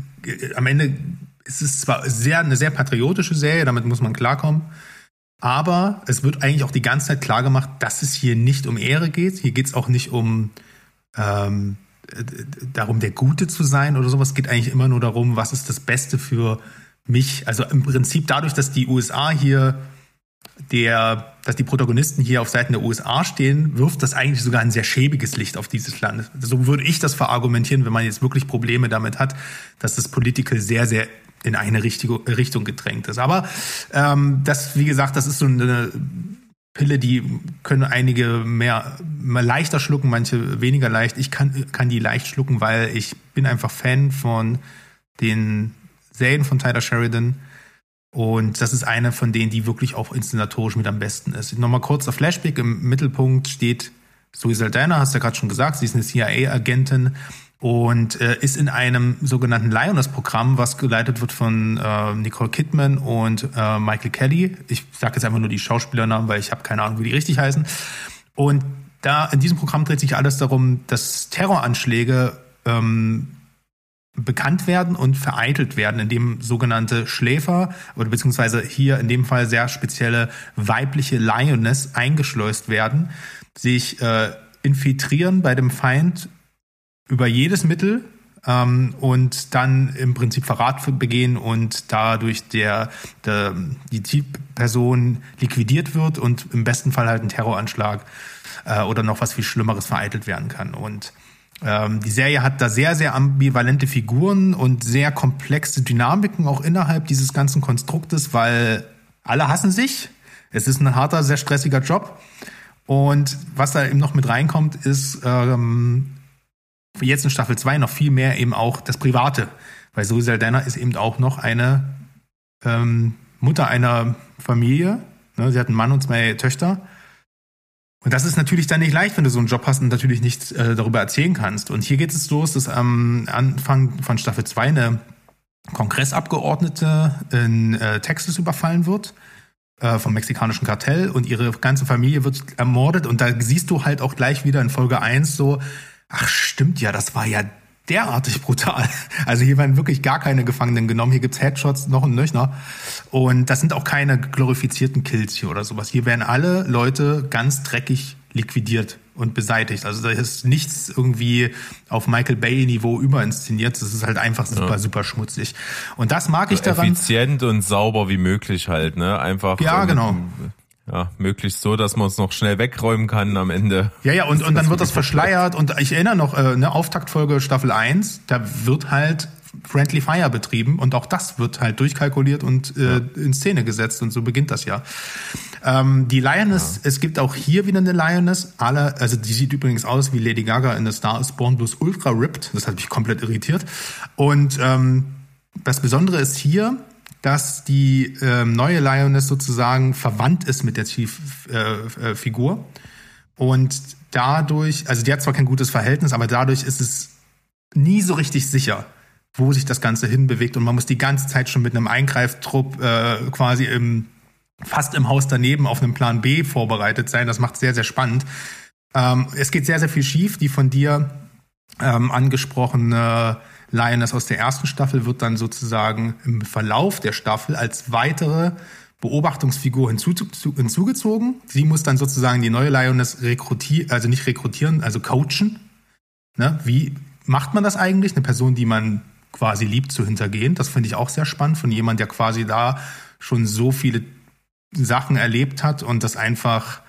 ist es zwar eine sehr patriotische Serie, damit muss man klarkommen, aber es wird eigentlich auch die ganze Zeit klar gemacht, dass es hier nicht um Ehre geht. Hier geht es auch nicht um darum, der Gute zu sein oder sowas. Es geht eigentlich immer nur darum, was ist das Beste für mich. Also im Prinzip dadurch, dass die USA hier dass die Protagonisten hier auf Seiten der USA stehen, wirft das eigentlich sogar ein sehr schäbiges Licht auf dieses Land. So würde ich das verargumentieren, wenn man jetzt wirklich Probleme damit hat, dass das Political sehr, sehr in eine Richtung gedrängt ist. Aber das, wie gesagt, das ist so eine Pille, die können einige mehr leichter schlucken, manche weniger leicht. Ich kann die leicht schlucken, weil ich bin einfach Fan von den Serien von Tyler Sheridan. Und das ist eine von denen, die wirklich auch inszenatorisch mit am besten ist. Nochmal kurzer Flashback. Im Mittelpunkt steht Zoe Saldana, hast du ja gerade schon gesagt. Sie ist eine CIA-Agentin und ist in einem sogenannten Lioness-Programm, was geleitet wird von Nicole Kidman und Michael Kelly. Ich sage jetzt einfach nur die Schauspielernamen, weil ich habe keine Ahnung, wie die richtig heißen. Und da in diesem Programm dreht sich alles darum, dass Terroranschläge bekannt werden und vereitelt werden, indem sogenannte Schläfer oder beziehungsweise hier in dem Fall sehr spezielle weibliche Lioness eingeschleust werden, sich infiltrieren bei dem Feind über jedes Mittel und dann im Prinzip Verrat begehen und dadurch die Zielperson liquidiert wird und im besten Fall halt ein Terroranschlag oder noch was viel Schlimmeres vereitelt werden kann. Und die Serie hat da sehr, sehr ambivalente Figuren und sehr komplexe Dynamiken auch innerhalb dieses ganzen Konstruktes, weil alle hassen sich. Es ist ein harter, sehr stressiger Job. Und was da eben noch mit reinkommt, ist jetzt in Staffel 2 noch viel mehr eben auch das Private. Weil Zoe Saldana ist eben auch noch eine Mutter einer Familie. Ne? Sie hat einen Mann und 2 Töchter. Und das ist natürlich dann nicht leicht, wenn du so einen Job hast und natürlich nichts darüber erzählen kannst. Und hier geht es los, dass am Anfang von Staffel 2 eine Kongressabgeordnete in Texas überfallen wird vom mexikanischen Kartell und ihre ganze Familie wird ermordet. Und da siehst du halt auch gleich wieder in Folge 1 so, ach stimmt ja, das war ja derartig brutal. Also hier werden wirklich gar keine Gefangenen genommen. Hier gibt's Headshots noch und nöcher. Und das sind auch keine glorifizierten Kills hier oder sowas. Hier werden alle Leute ganz dreckig liquidiert und beseitigt. Also da ist nichts irgendwie auf Michael Bay-Niveau überinszeniert. Das ist halt einfach super, super schmutzig. Und das mag ich daran. Effizient und sauber wie möglich halt, ne? Einfach. Ja, genau. Ja, möglichst so, dass man es noch schnell wegräumen kann am Ende. Ja, und dann wird das verschleiert. Und ich erinnere noch, eine Auftaktfolge Staffel 1, da wird halt Friendly Fire betrieben und auch das wird halt durchkalkuliert und in Szene gesetzt und so beginnt das ja. Die Lioness, es gibt auch hier wieder eine Lioness, also die sieht übrigens aus wie Lady Gaga in The Star is Born, bloß ultra ripped, das hat mich komplett irritiert. Und das Besondere ist hier, dass die neue Lioness sozusagen verwandt ist mit der Chief-Figur. Und dadurch, also die hat zwar kein gutes Verhältnis, aber dadurch ist es nie so richtig sicher, wo sich das Ganze hinbewegt. Und man muss die ganze Zeit schon mit einem Eingreiftrupp quasi fast im Haus daneben auf einem Plan B vorbereitet sein. Das macht sehr, sehr spannend. Es geht sehr, sehr viel schief. Die von dir angesprochene Lioness aus der ersten Staffel wird dann sozusagen im Verlauf der Staffel als weitere Beobachtungsfigur hinzugezogen. Sie muss dann sozusagen die neue Lioness coachen. Ne? Wie macht man das eigentlich? Eine Person, die man quasi liebt, zu hintergehen. Das finde ich auch sehr spannend von jemand, der quasi da schon so viele Sachen erlebt hat und das einfach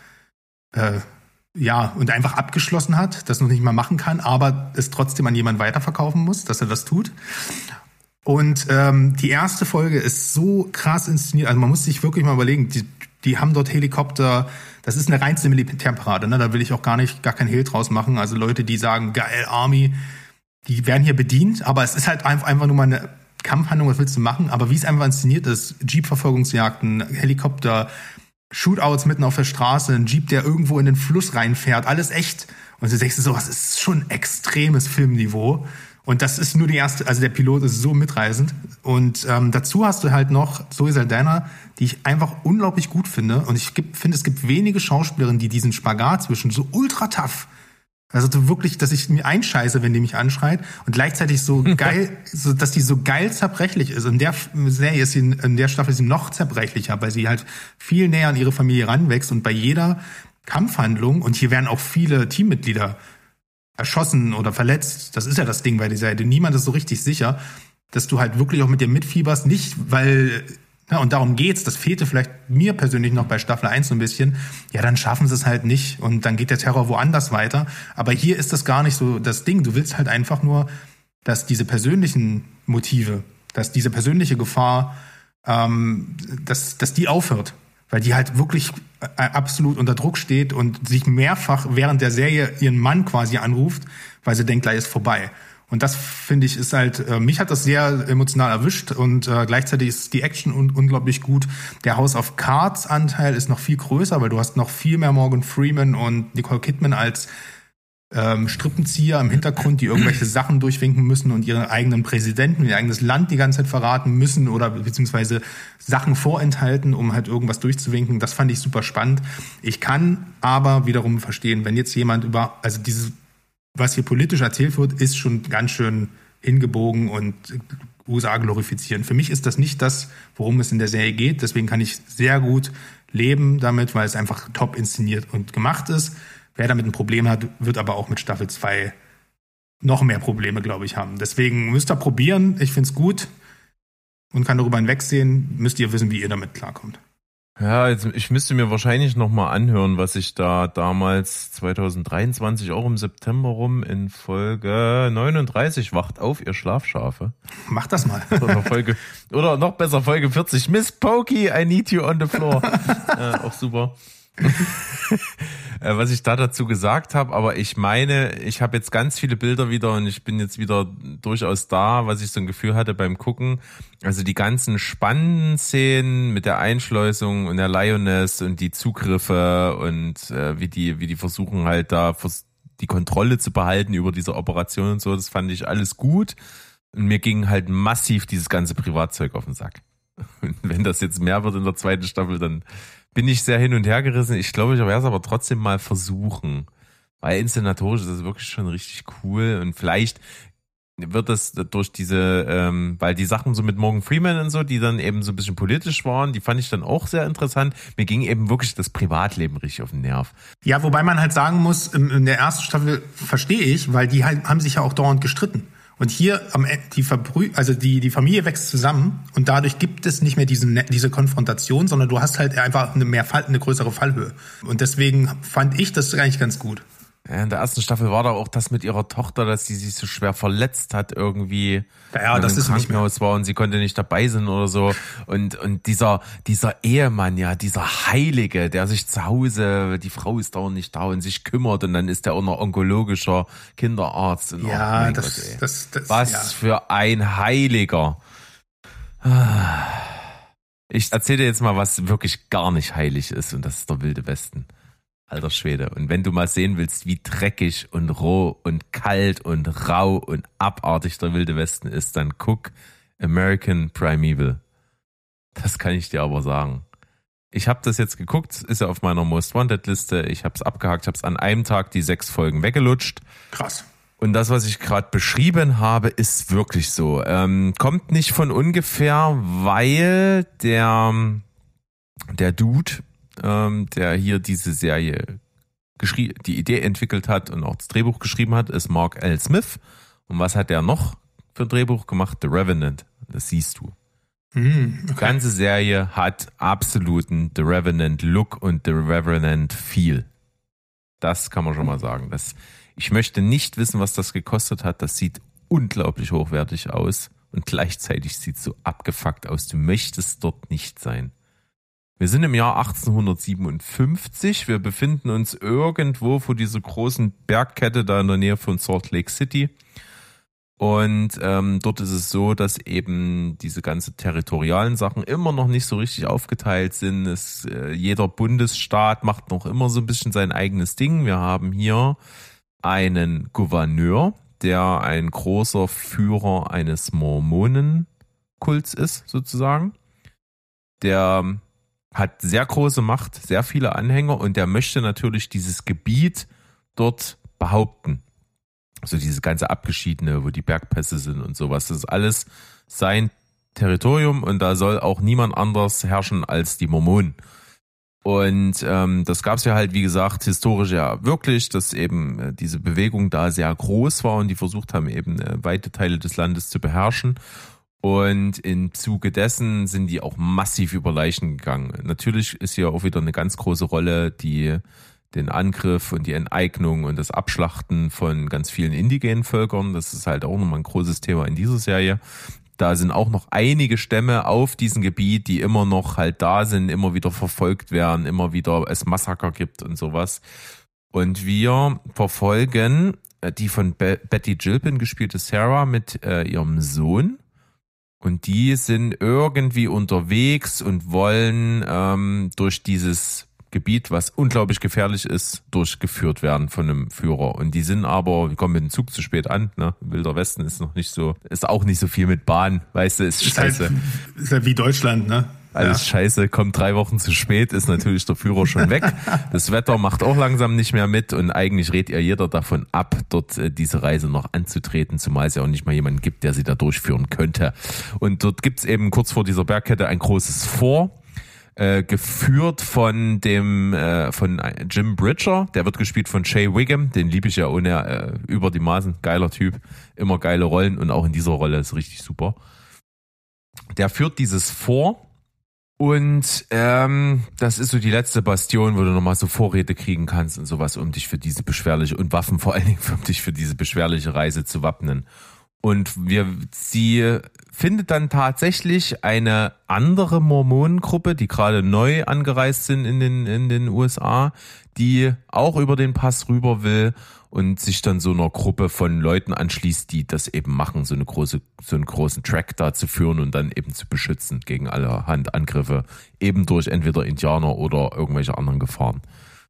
einfach abgeschlossen hat, das noch nicht mal machen kann, aber es trotzdem an jemanden weiterverkaufen muss, dass er das tut. Und die erste Folge ist so krass inszeniert, also man muss sich wirklich mal überlegen, die haben dort Helikopter das ist eine reinste Militärparade, ne? Da will ich auch gar kein Hehl draus machen. Also Leute, die sagen, geil, Army, die werden hier bedient, aber es ist halt einfach nur mal eine Kampfhandlung, was willst du machen? Aber wie es einfach inszeniert ist, Jeep-Verfolgungsjagden, Helikopter, Shootouts mitten auf der Straße, ein Jeep, der irgendwo in den Fluss reinfährt, alles echt. Und du denkst so, das ist schon extremes Filmniveau. Und das ist nur die erste, also der Pilot ist so mitreißend. Und dazu hast du halt noch Zoe Saldana, die ich einfach unglaublich gut finde. Und ich finde, es gibt wenige Schauspielerinnen, die diesen Spagat zwischen so ultra tough, also so wirklich, dass ich mir einscheiße, wenn die mich anschreit, und gleichzeitig so geil, so, dass die so geil zerbrechlich ist. In der Serie ist sie, in der Staffel ist sie noch zerbrechlicher, weil sie halt viel näher an ihre Familie ranwächst und bei jeder Kampfhandlung, und hier werden auch viele Teammitglieder erschossen oder verletzt, das ist ja das Ding bei dieser Serie, niemand ist so richtig sicher, dass du halt wirklich auch mit dir mitfieberst, nicht weil, ja, und darum geht's, das fehlte vielleicht mir persönlich noch bei Staffel 1 so ein bisschen, ja, dann schaffen sie es halt nicht und dann geht der Terror woanders weiter, aber hier ist das gar nicht so das Ding, du willst halt einfach nur, dass diese persönlichen Motive, dass diese persönliche Gefahr, dass die aufhört, weil die halt wirklich absolut unter Druck steht und sich mehrfach während der Serie ihren Mann quasi anruft, weil sie denkt, gleich ist vorbei. Und das, finde ich, ist halt, mich hat das sehr emotional erwischt und gleichzeitig ist die Action unglaublich gut. Der House of Cards Anteil ist noch viel größer, weil du hast noch viel mehr Morgan Freeman und Nicole Kidman als Strippenzieher im Hintergrund, die irgendwelche Sachen durchwinken müssen und ihren eigenen Präsidenten, ihr eigenes Land die ganze Zeit verraten müssen oder beziehungsweise Sachen vorenthalten, um halt irgendwas durchzuwinken. Das fand ich super spannend. Ich kann aber wiederum verstehen, wenn jetzt jemand also dieses, was hier politisch erzählt wird, ist schon ganz schön hingebogen und USA glorifizieren. Für mich ist das nicht das, worum es in der Serie geht. Deswegen kann ich sehr gut leben damit, weil es einfach top inszeniert und gemacht ist. Wer damit ein Problem hat, wird aber auch mit Staffel 2 noch mehr Probleme, glaube ich, haben. Deswegen müsst ihr probieren. Ich finde es gut und kann darüber hinwegsehen. Müsst ihr wissen, wie ihr damit klarkommt. Ja, ich müsste mir wahrscheinlich nochmal anhören, was ich da damals 2023 auch im September rum in Folge 39 wacht auf, ihr Schlafschafe. Mach das mal. Oder noch besser Folge 40. Miss Pokey, I need you on the floor. Auch super. Was ich da dazu gesagt habe, aber ich meine, ich habe jetzt ganz viele Bilder wieder und ich bin jetzt wieder durchaus da, was ich so ein Gefühl hatte beim Gucken. Also die ganzen spannenden Szenen mit der Einschleusung und der Lioness und die Zugriffe und wie die versuchen halt da die Kontrolle zu behalten über diese Operation und so, das fand ich alles gut. Und mir ging halt massiv dieses ganze Privatzeug auf den Sack. Und wenn das jetzt mehr wird in der zweiten Staffel, dann bin ich sehr hin und her gerissen. Ich glaube, ich werde es aber trotzdem mal versuchen. Weil inszenatorisch ist das wirklich schon richtig cool. Und vielleicht wird das durch diese, weil die Sachen so mit Morgan Freeman und so, die dann eben so ein bisschen politisch waren, die fand ich dann auch sehr interessant. Mir ging eben wirklich das Privatleben richtig auf den Nerv. Ja, wobei man halt sagen muss, in der ersten Staffel verstehe ich, weil die halt, haben sich ja auch dauernd gestritten. Und hier die Familie wächst zusammen und dadurch gibt es nicht mehr diese Konfrontation, sondern du hast halt einfach eine größere Fallhöhe. Und deswegen fand ich das eigentlich ganz gut. Ja, in der ersten Staffel war da auch das mit ihrer Tochter, dass sie sich so schwer verletzt hat irgendwie. Ja, das ist nicht mehr. War und sie konnte nicht dabei sein oder so. Und dieser Ehemann, ja, dieser Heilige, der sich zu Hause, die Frau ist dauernd nicht da und sich kümmert und dann ist der auch noch onkologischer Kinderarzt. Und ja, was für ein Heiliger. Ich erzähle dir jetzt mal, was wirklich gar nicht heilig ist und das ist der Wilde Westen. Alter Schwede. Und wenn du mal sehen willst, wie dreckig und roh und kalt und rau und abartig der Wilde Westen ist, dann guck American Primeval. Das kann ich dir aber sagen. Ich habe das jetzt geguckt, ist ja auf meiner Most Wanted Liste. Ich habe es abgehakt, habe es an einem Tag die 6 Folgen weggelutscht. Krass. Und das, was ich gerade beschrieben habe, ist wirklich so. Kommt nicht von ungefähr, weil der Dude, der hier diese Serie die Idee entwickelt hat und auch das Drehbuch geschrieben hat, ist Mark L. Smith. Und was hat der noch für ein Drehbuch gemacht? The Revenant. Das siehst du. Okay. Die ganze Serie hat absoluten The Revenant Look und The Revenant Feel. Das kann man schon mal sagen. Ich möchte nicht wissen, was das gekostet hat. Das sieht unglaublich hochwertig aus und gleichzeitig sieht es so abgefuckt aus. Du möchtest dort nicht sein. Wir sind im Jahr 1857. Wir befinden uns irgendwo vor dieser großen Bergkette da in der Nähe von Salt Lake City. Und dort ist es so, dass eben diese ganzen territorialen Sachen immer noch nicht so richtig aufgeteilt sind. Jeder Bundesstaat macht noch immer so ein bisschen sein eigenes Ding. Wir haben hier einen Gouverneur, der ein großer Führer eines Mormonenkults ist, sozusagen. Der hat sehr große Macht, sehr viele Anhänger und der möchte natürlich dieses Gebiet dort behaupten. Also dieses ganze Abgeschiedene, wo die Bergpässe sind und sowas, das ist alles sein Territorium und da soll auch niemand anders herrschen als die Mormonen. Und das gab es ja halt, wie gesagt, historisch ja wirklich, dass eben diese Bewegung da sehr groß war und die versucht haben, eben weite Teile des Landes zu beherrschen. Und im Zuge dessen sind die auch massiv über Leichen gegangen. Natürlich ist hier auch wieder eine ganz große Rolle den Angriff und die Enteignung und das Abschlachten von ganz vielen indigenen Völkern. Das ist halt auch nochmal ein großes Thema in dieser Serie. Da sind auch noch einige Stämme auf diesem Gebiet, die immer noch halt da sind, immer wieder verfolgt werden, immer wieder es Massaker gibt und sowas. Und wir verfolgen die von Betty Gilpin gespielte Sarah mit ihrem Sohn. Und die sind irgendwie unterwegs und wollen durch dieses Gebiet, was unglaublich gefährlich ist, durchgeführt werden von einem Führer. Und die sind aber, die kommen mit dem Zug zu spät an, ne? Wilder Westen ist noch nicht so, ist auch nicht so viel mit Bahn, weißt du, ist scheiße. Ist halt wie Deutschland, ne? Alles scheiße, kommt 3 Wochen zu spät, ist natürlich der Führer schon weg. Das Wetter macht auch langsam nicht mehr mit und eigentlich rät ihr jeder davon ab, dort diese Reise noch anzutreten, zumal es ja auch nicht mal jemanden gibt, der sie da durchführen könnte. Und dort gibt's eben kurz vor dieser Bergkette ein großes Fort, geführt von von Jim Bridger, der wird gespielt von Shea Wiggum, den liebe ich ja ohne über die Maßen, geiler Typ, immer geile Rollen und auch in dieser Rolle ist richtig super. Der führt dieses Fort. Und das ist so die letzte Bastion, wo du nochmal so Vorräte kriegen kannst und sowas, um dich für diese beschwerliche, und Waffen vor allen Dingen, um dich für diese beschwerliche Reise zu wappnen. Und sie findet dann tatsächlich eine andere Mormonengruppe, die gerade neu angereist sind in den USA, die auch über den Pass rüber will und sich dann so einer Gruppe von Leuten anschließt, die das eben machen, so einen großen Track da zu führen und dann eben zu beschützen gegen allerhand Angriffe, eben durch entweder Indianer oder irgendwelche anderen Gefahren.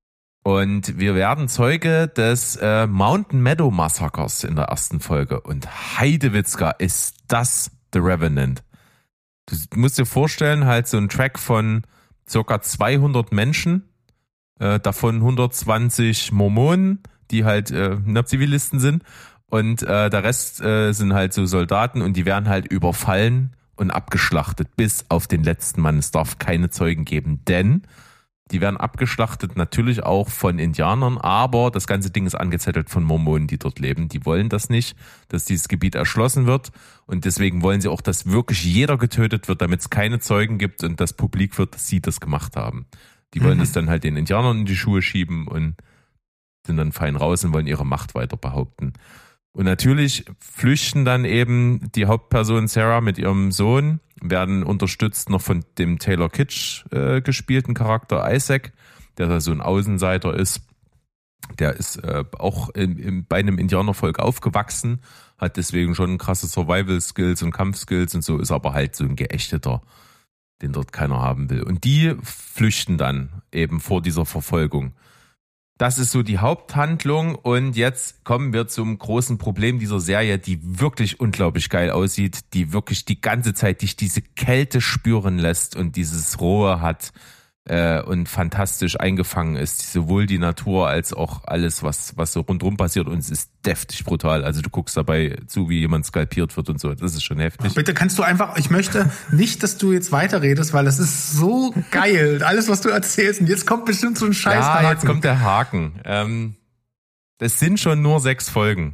Und wir werden Zeuge des Mountain Meadow Massakers in der ersten Folge. Und Heidewitzka, ist das The Revenant. Du musst dir vorstellen, halt so ein Track von circa 200 Menschen, davon 120 Mormonen, die halt Zivilisten sind. Und der Rest sind halt so Soldaten und die werden halt überfallen und abgeschlachtet bis auf den letzten Mann. Es darf keine Zeugen geben, denn die werden abgeschlachtet, natürlich auch von Indianern, aber das ganze Ding ist angezettelt von Mormonen, die dort leben. Die wollen das nicht, dass dieses Gebiet erschlossen wird und deswegen wollen sie auch, dass wirklich jeder getötet wird, damit es keine Zeugen gibt und das publik wird, dass sie das gemacht haben. Die wollen das dann halt den Indianern in die Schuhe schieben und sind dann fein raus und wollen ihre Macht weiter behaupten. Und natürlich flüchten dann eben die Hauptperson Sarah mit ihrem Sohn, werden unterstützt noch von dem Taylor Kitsch gespielten Charakter Isaac, der da so ein Außenseiter ist. Der ist auch bei einem Indianervolk aufgewachsen, hat deswegen schon krasse Survival-Skills und Kampfskills und so, ist aber halt so ein Geächteter, den dort keiner haben will. Und die flüchten dann eben vor dieser Verfolgung. Das ist so die Haupthandlung und jetzt kommen wir zum großen Problem dieser Serie, die wirklich unglaublich geil aussieht, die wirklich die ganze Zeit dich diese Kälte spüren lässt und dieses Rohe hat und fantastisch eingefangen ist, sowohl die Natur als auch alles, was so rundherum passiert und es ist deftig brutal. Also du guckst dabei zu, wie jemand skalpiert wird und so, das ist schon heftig. Ach, bitte kannst du einfach, ich möchte nicht, dass du jetzt weiterredest, weil es ist so geil, alles was du erzählst und jetzt kommt bestimmt so ein Scheiß. Ja, jetzt kommt der Haken. Das sind schon nur 6 Folgen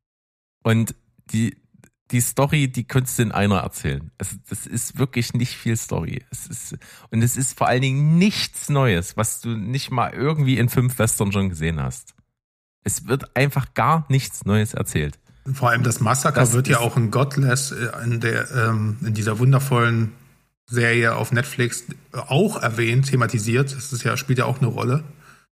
und die Story, die könntest du in einer erzählen. Das ist wirklich nicht viel Story. Es ist vor allen Dingen nichts Neues, was du nicht mal irgendwie in 5 Western schon gesehen hast. Es wird einfach gar nichts Neues erzählt. Vor allem das Massaker wird ja auch in Godless in dieser wundervollen Serie auf Netflix auch erwähnt, thematisiert. Das ist spielt ja auch eine Rolle.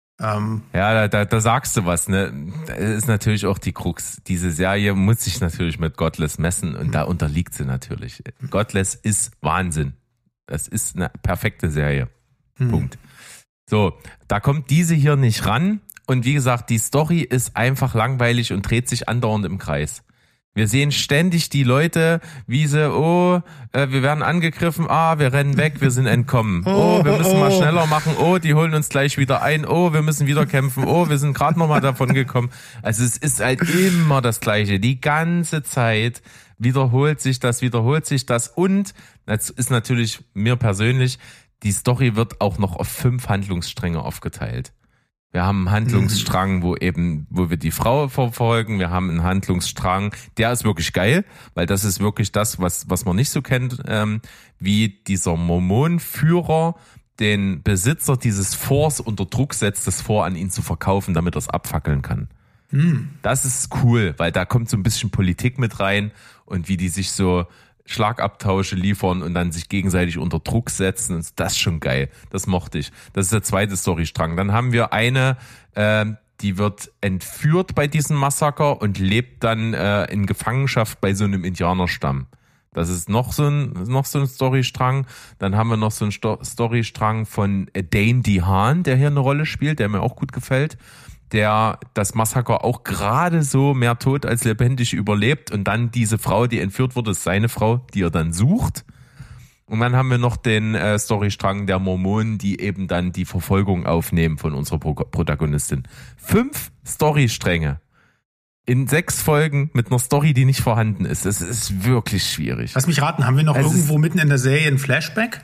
Ja, da sagst du was, ne? Das ist natürlich auch die Krux. Diese Serie muss sich natürlich mit Godless messen und da unterliegt sie natürlich. Godless ist Wahnsinn. Das ist eine perfekte Serie. Punkt. So, da kommt diese hier nicht ran und wie gesagt, die Story ist einfach langweilig und dreht sich andauernd im Kreis. Wir sehen ständig die Leute, wie sie, wir werden angegriffen, wir rennen weg, wir sind entkommen. Wir müssen mal schneller machen, die holen uns gleich wieder ein, wir müssen wieder kämpfen, wir sind gerade noch mal davon gekommen. Also es ist halt immer das Gleiche, die ganze Zeit wiederholt sich das und, das ist natürlich mir persönlich, die Story wird auch noch auf 5 Handlungsstränge aufgeteilt. Wir haben einen Handlungsstrang, wo wir die Frau verfolgen. Wir haben einen Handlungsstrang, der ist wirklich geil, weil das ist wirklich das, was man nicht so kennt, wie dieser Mormonenführer den Besitzer dieses Forts unter Druck setzt, das Fort an ihn zu verkaufen, damit er es abfackeln kann. Das ist cool, weil da kommt so ein bisschen Politik mit rein und wie die sich so Schlagabtausche liefern und dann sich gegenseitig unter Druck setzen. Das ist schon geil. Das mochte ich. Das ist der zweite Storystrang. Dann haben wir eine, die wird entführt bei diesem Massaker und lebt dann in Gefangenschaft bei so einem Indianerstamm. Das ist noch so ein Storystrang. Dann haben wir noch so einen Storystrang von Dane DeHaan, der hier eine Rolle spielt, der mir auch gut gefällt, der das Massaker auch gerade so mehr tot als lebendig überlebt und dann diese Frau, die entführt wurde, ist seine Frau, die er dann sucht. Und dann haben wir noch den Storystrang der Mormonen, die eben dann die Verfolgung aufnehmen von unserer Protagonistin. 5 Storystränge in 6 Folgen mit einer Story, die nicht vorhanden ist. Das ist wirklich schwierig. Lass mich raten, haben wir noch irgendwo mitten in der Serie ein Flashback?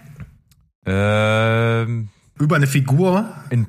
Über eine Figur? Ein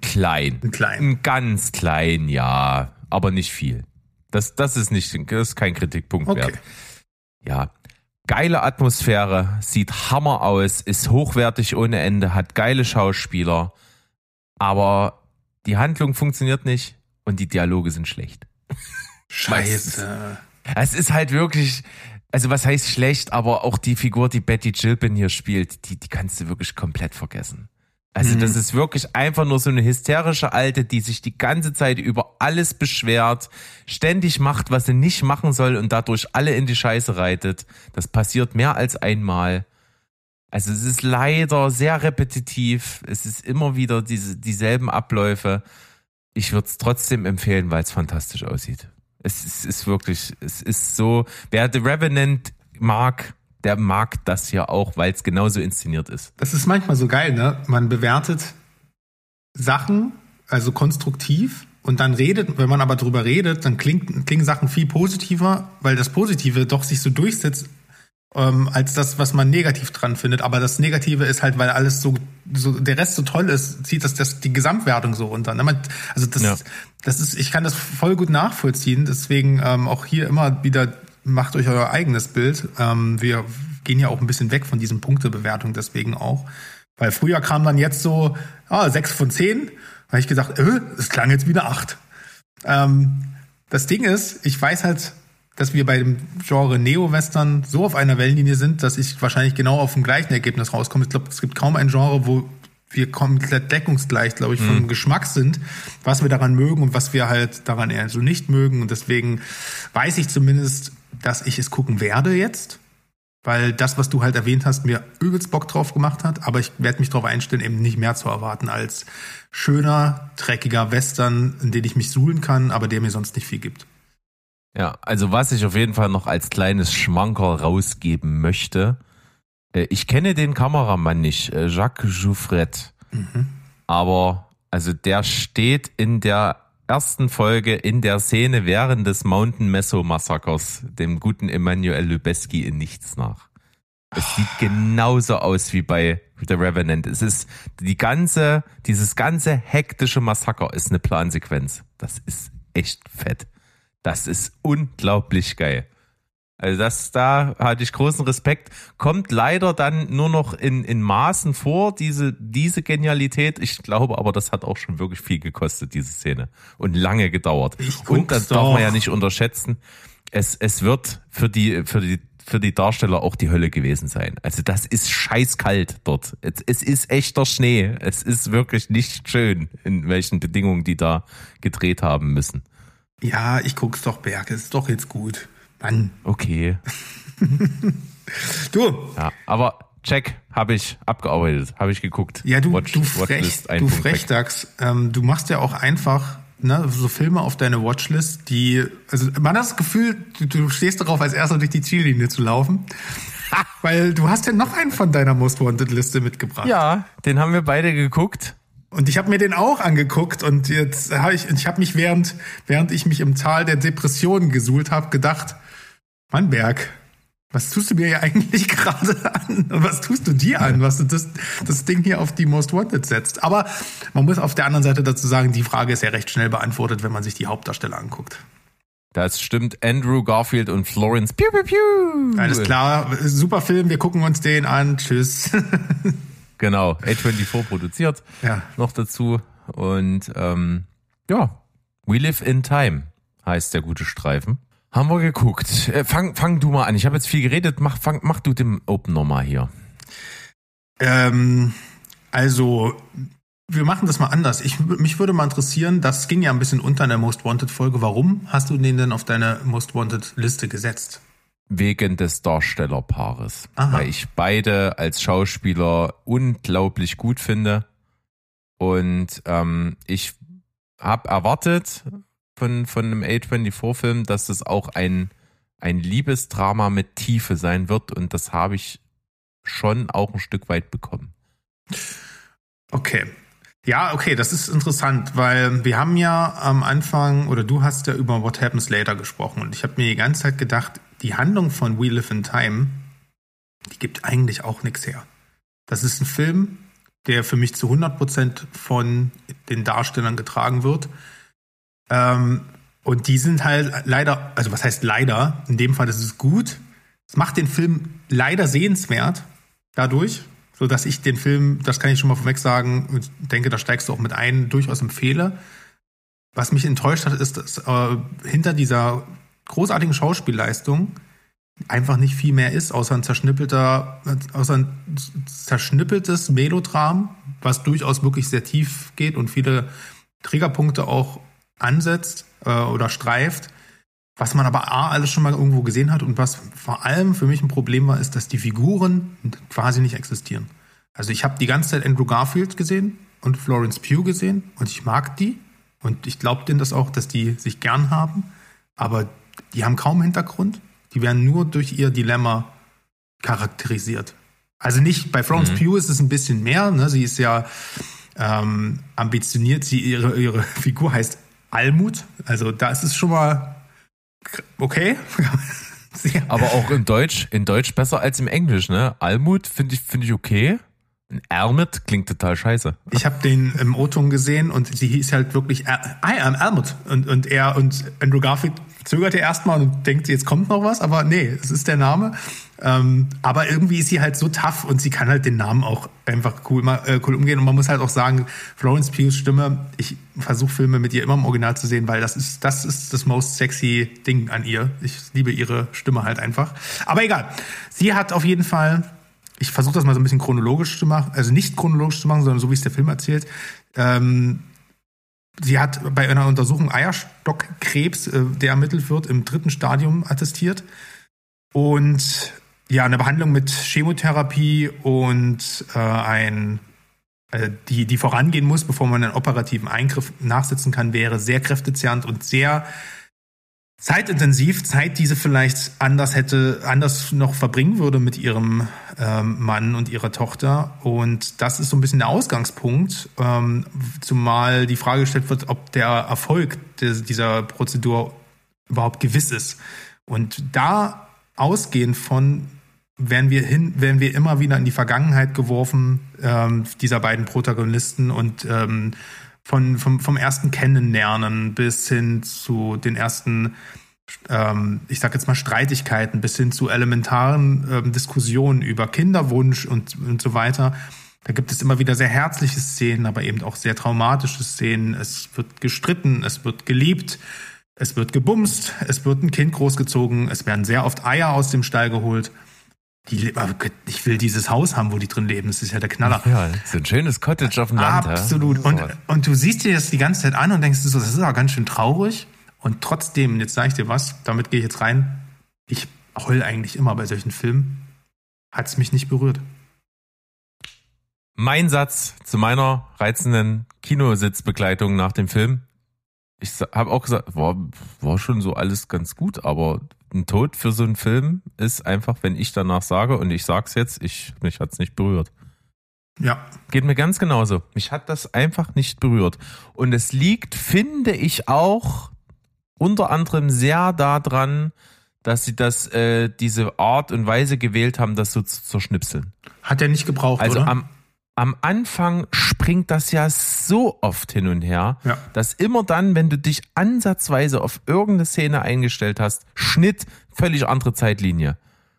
ganz klein, ja, aber nicht viel. Das ist kein Kritikpunkt wert. Ja, geile Atmosphäre, sieht Hammer aus, ist hochwertig ohne Ende, hat geile Schauspieler, aber die Handlung funktioniert nicht und die Dialoge sind schlecht. Scheiße. Es ist halt wirklich, also was heißt schlecht, aber auch die Figur, die Betty Gilpin hier spielt, die kannst du wirklich komplett vergessen. Also das ist wirklich einfach nur so eine hysterische Alte, die sich die ganze Zeit über alles beschwert, ständig macht, was sie nicht machen soll und dadurch alle in die Scheiße reitet. Das passiert mehr als einmal. Also es ist leider sehr repetitiv. Es ist immer wieder dieselben Abläufe. Ich würde es trotzdem empfehlen, weil es fantastisch aussieht. Es ist so, wer The Revenant mag, der mag das ja auch, weil es genauso inszeniert ist. Das ist manchmal so geil, ne? Man bewertet Sachen, also konstruktiv, und dann wenn man aber drüber redet, dann klingen Sachen viel positiver, weil das Positive doch sich so durchsetzt, als das, was man negativ dran findet. Aber das Negative ist halt, weil alles so der Rest so toll ist, zieht das die Gesamtwertung so runter. Ne? Das ist, ich kann das voll gut nachvollziehen, deswegen auch hier immer wieder macht euch euer eigenes Bild. Wir gehen ja auch ein bisschen weg von diesen Punktebewertung deswegen auch. Weil früher kam dann jetzt so 6 von 10. Da habe ich gesagt, es klang jetzt wieder 8. Das Ding ist, ich weiß halt, dass wir bei dem Genre Neo-Western so auf einer Wellenlinie sind, dass ich wahrscheinlich genau auf dem gleichen Ergebnis rauskomme. Ich glaube, es gibt kaum ein Genre, wo wir komplett deckungsgleich, glaube ich, vom Geschmack sind, was wir daran mögen und was wir halt daran eher so nicht mögen. Und deswegen weiß ich zumindest, dass ich es gucken werde jetzt, weil das, was du halt erwähnt hast, mir übelst Bock drauf gemacht hat. Aber ich werde mich darauf einstellen, eben nicht mehr zu erwarten als schöner, dreckiger Western, in den ich mich suhlen kann, aber der mir sonst nicht viel gibt. Ja, also was ich auf jeden Fall noch als kleines Schmankerl rausgeben möchte, ich kenne den Kameramann nicht, Jacques Jouffret, aber also der steht in der ersten Folge in der Szene während des Mountain Meso Massakers dem guten Emmanuel Lubezki in nichts nach. Es sieht genauso aus wie bei The Revenant. Es ist dieses ganze hektische Massaker ist eine Plansequenz. Das ist echt fett. Das ist unglaublich geil. Also da hatte ich großen Respekt. Kommt leider dann nur noch in Maßen vor, diese Genialität. Ich glaube aber, das hat auch schon wirklich viel gekostet, diese Szene. Und lange gedauert. Und das darf man ja nicht unterschätzen. Es wird für für die Darsteller auch die Hölle gewesen sein. Also das ist scheißkalt dort. Es ist echter Schnee. Es ist wirklich nicht schön, in welchen Bedingungen die da gedreht haben müssen. Ja, ich guck's doch, Berg. Es ist doch jetzt gut. Mann. Okay. Du. Ja, aber check, habe ich abgearbeitet, habe ich geguckt. Ja, du Watchlist, Frechdachs. Du machst ja auch einfach so Filme auf deine Watchlist, also man hat das Gefühl, du stehst darauf, als erster durch die Ziellinie zu laufen. Weil du hast ja noch einen von deiner Most Wanted Liste mitgebracht. Ja, den haben wir beide geguckt. Und ich habe mir den auch angeguckt und jetzt habe ich mich, während ich mich im Tal der Depressionen gesuhlt habe, gedacht, Mann, Berg, was tust du mir ja eigentlich gerade an? Und was tust du dir an, was du das Ding hier auf die Most Wanted setzt? Aber man muss auf der anderen Seite dazu sagen, die Frage ist ja recht schnell beantwortet, wenn man sich die Hauptdarsteller anguckt. Das stimmt, Andrew Garfield und Florence Pugh Pugh Pugh. Alles klar, super Film, wir gucken uns den an, tschüss. Genau, A24 produziert, ja. Noch dazu. Und ja, We Live in Time heißt der gute Streifen. Haben wir geguckt. Fang du mal an. Ich habe jetzt viel geredet. Mach du den Opener mal hier. Also, wir machen das mal anders. Mich würde mal interessieren, das ging ja ein bisschen unter in der Most Wanted Folge. Warum hast du den denn auf deine Most Wanted Liste gesetzt? Wegen des Darstellerpaares. Aha. Weil ich beide als Schauspieler unglaublich gut finde. Und ich habe erwartet von einem A24-Film, dass das auch ein Liebesdrama mit Tiefe sein wird. Und das habe ich schon auch ein Stück weit bekommen. Okay. Ja, okay, das ist interessant, weil wir haben ja am Anfang, oder du hast ja über What Happens Later gesprochen. Und ich habe mir die ganze Zeit gedacht, die Handlung von We Live in Time, die gibt eigentlich auch nichts her. Das ist ein Film, der für mich zu 100% von den Darstellern getragen wird. Und die sind halt leider, also was heißt leider, in dem Fall ist es gut. Es macht den Film leider sehenswert dadurch, sodass ich den Film, das kann ich schon mal vorweg sagen, und denke, da steigst du auch mit ein, durchaus empfehle. Was mich enttäuscht hat, ist, dass hinter dieser großartigen Schauspielleistung einfach nicht viel mehr ist, außer ein zerschnippeltes Melodram, was durchaus wirklich sehr tief geht und viele Triggerpunkte auch ansetzt oder streift, was man aber alles schon mal irgendwo gesehen hat und was vor allem für mich ein Problem war, ist, dass die Figuren quasi nicht existieren. Also ich habe die ganze Zeit Andrew Garfield gesehen und Florence Pugh gesehen und ich mag die und ich glaube denen das auch, dass die sich gern haben, aber die haben kaum Hintergrund, die werden nur durch ihr Dilemma charakterisiert. Also nicht, bei Florence Pugh ist es ein bisschen mehr, ne? Sie ist ja ambitioniert, ihre Figur heißt Almut, also da ist es schon mal okay. Aber auch in Deutsch besser als im Englisch, ne? Almut finde ich okay. Almut klingt total scheiße. Ich habe den im O-Ton gesehen und sie hieß halt wirklich I am Almut und er und Andrew Garfield zögerte erstmal und denkt, jetzt kommt noch was, aber nee, es ist der Name. Aber irgendwie ist sie halt so tough und sie kann halt den Namen auch einfach cool umgehen. Und man muss halt auch sagen, Florence Pughs Stimme, ich versuche Filme mit ihr immer im Original zu sehen, weil das ist das most sexy Ding an ihr. Ich liebe ihre Stimme halt einfach. Aber egal. Sie hat auf jeden Fall, ich versuche das mal so ein bisschen chronologisch zu machen, also nicht chronologisch zu machen, sondern so wie es der Film erzählt. Sie hat bei einer Untersuchung Eierstockkrebs, der ermittelt wird, im 3. Stadium attestiert. Und ja, eine Behandlung mit Chemotherapie und die vorangehen muss, bevor man einen operativen Eingriff nachsitzen kann, wäre sehr kräftezehrend und sehr zeitintensiv. Zeit, die sie vielleicht anders noch verbringen würde mit ihrem Mann und ihrer Tochter. Und das ist so ein bisschen der Ausgangspunkt, zumal die Frage gestellt wird, ob der Erfolg dieser Prozedur überhaupt gewiss ist. Und da ausgehend von werden wir immer wieder in die Vergangenheit geworfen, dieser beiden Protagonisten und vom ersten Kennenlernen bis hin zu den ersten, ich sag jetzt mal Streitigkeiten, bis hin zu elementaren Diskussionen über Kinderwunsch und so weiter. Da gibt es immer wieder sehr herzliche Szenen, aber eben auch sehr traumatische Szenen. Es wird gestritten, es wird geliebt. Es wird gebumst, es wird ein Kind großgezogen, es werden sehr oft Eier aus dem Stall geholt. Ich will dieses Haus haben, wo die drin leben. Das ist ja der Knaller. Ja, so ein schönes Cottage auf dem Land. Absolut. Ja? Und du siehst dir das die ganze Zeit an und denkst so, das ist auch ganz schön traurig. Und trotzdem, jetzt sage ich dir was, damit gehe ich jetzt rein. Ich heul eigentlich immer bei solchen Filmen. Hat es mich nicht berührt. Mein Satz zu meiner reizenden Kinositzbegleitung nach dem Film. Ich habe auch gesagt, war schon so alles ganz gut, aber ein Tod für so einen Film ist einfach, wenn ich danach sage, und ich sag's jetzt, mich hat's nicht berührt. Ja. Geht mir ganz genauso. Mich hat das einfach nicht berührt. Und es liegt, finde ich, auch unter anderem sehr daran, dass sie diese Art und Weise gewählt haben, das so zu zerschnipseln. Hat er nicht gebraucht, also oder? Am Anfang springt das ja so oft hin und her, Ja. dass immer dann, wenn du dich ansatzweise auf irgendeine Szene eingestellt hast, Schnitt, völlig andere Zeitlinie.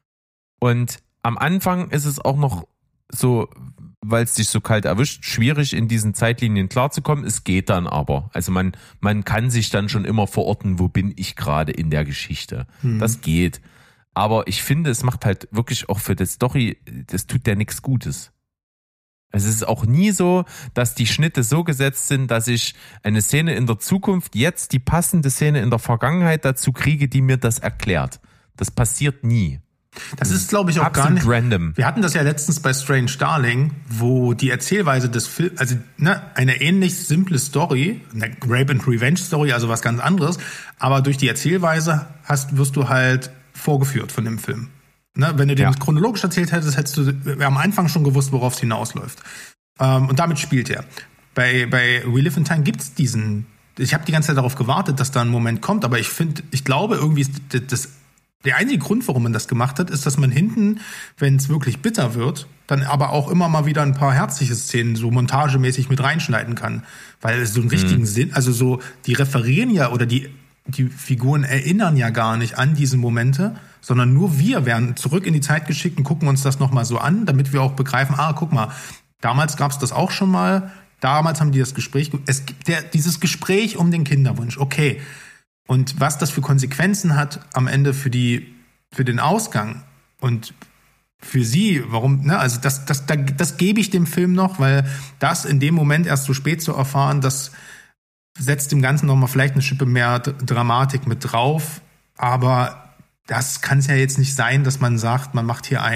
Und am Anfang ist es auch noch so, weil es dich so kalt erwischt, schwierig in diesen Zeitlinien klarzukommen. Es geht dann aber. Also man kann sich dann schon immer verorten, wo bin ich gerade in der Geschichte. Das geht. Aber ich finde, es macht halt wirklich auch für die Story, das tut ja nichts Gutes. Es ist auch nie so, dass die Schnitte so gesetzt sind, dass ich eine Szene in der Zukunft jetzt die passende Szene in der Vergangenheit dazu kriege, die mir das erklärt. Das passiert nie. Das ist, glaube ich, auch Absolut gar nicht random. Wir hatten das ja letztens bei Strange Darling, wo die Erzählweise des Films, also eine ähnlich simple Story, eine Rape and Revenge Story, also was ganz anderes, aber durch die Erzählweise wirst du halt vorgeführt von dem Film. Wenn du den chronologisch erzählt hättest, hättest du am Anfang schon gewusst, worauf es hinausläuft. Und damit spielt er. Bei We Live in Time gibt's ich habe die ganze Zeit darauf gewartet, dass da ein Moment kommt, aber ich glaube irgendwie ist der einzige Grund, warum man das gemacht hat, ist, dass man hinten, wenn es wirklich bitter wird, dann aber auch immer mal wieder ein paar herzliche Szenen so montagemäßig mit reinschneiden kann. Weil es so einen richtigen Sinn, also so, die referieren ja oder die Figuren erinnern ja gar nicht an diese Momente, sondern nur wir werden zurück in die Zeit geschickt und gucken uns das nochmal so an, damit wir auch begreifen, guck mal, damals gab es das auch schon mal, damals haben die das Gespräch, dieses Gespräch um den Kinderwunsch, okay. Und was das für Konsequenzen hat am Ende für den Ausgang und für sie, warum, also das gebe ich dem Film noch, weil das in dem Moment erst so spät zu erfahren, das setzt dem Ganzen nochmal vielleicht eine Schippe mehr Dramatik mit drauf, aber das kann es ja jetzt nicht sein, dass man sagt, man macht hier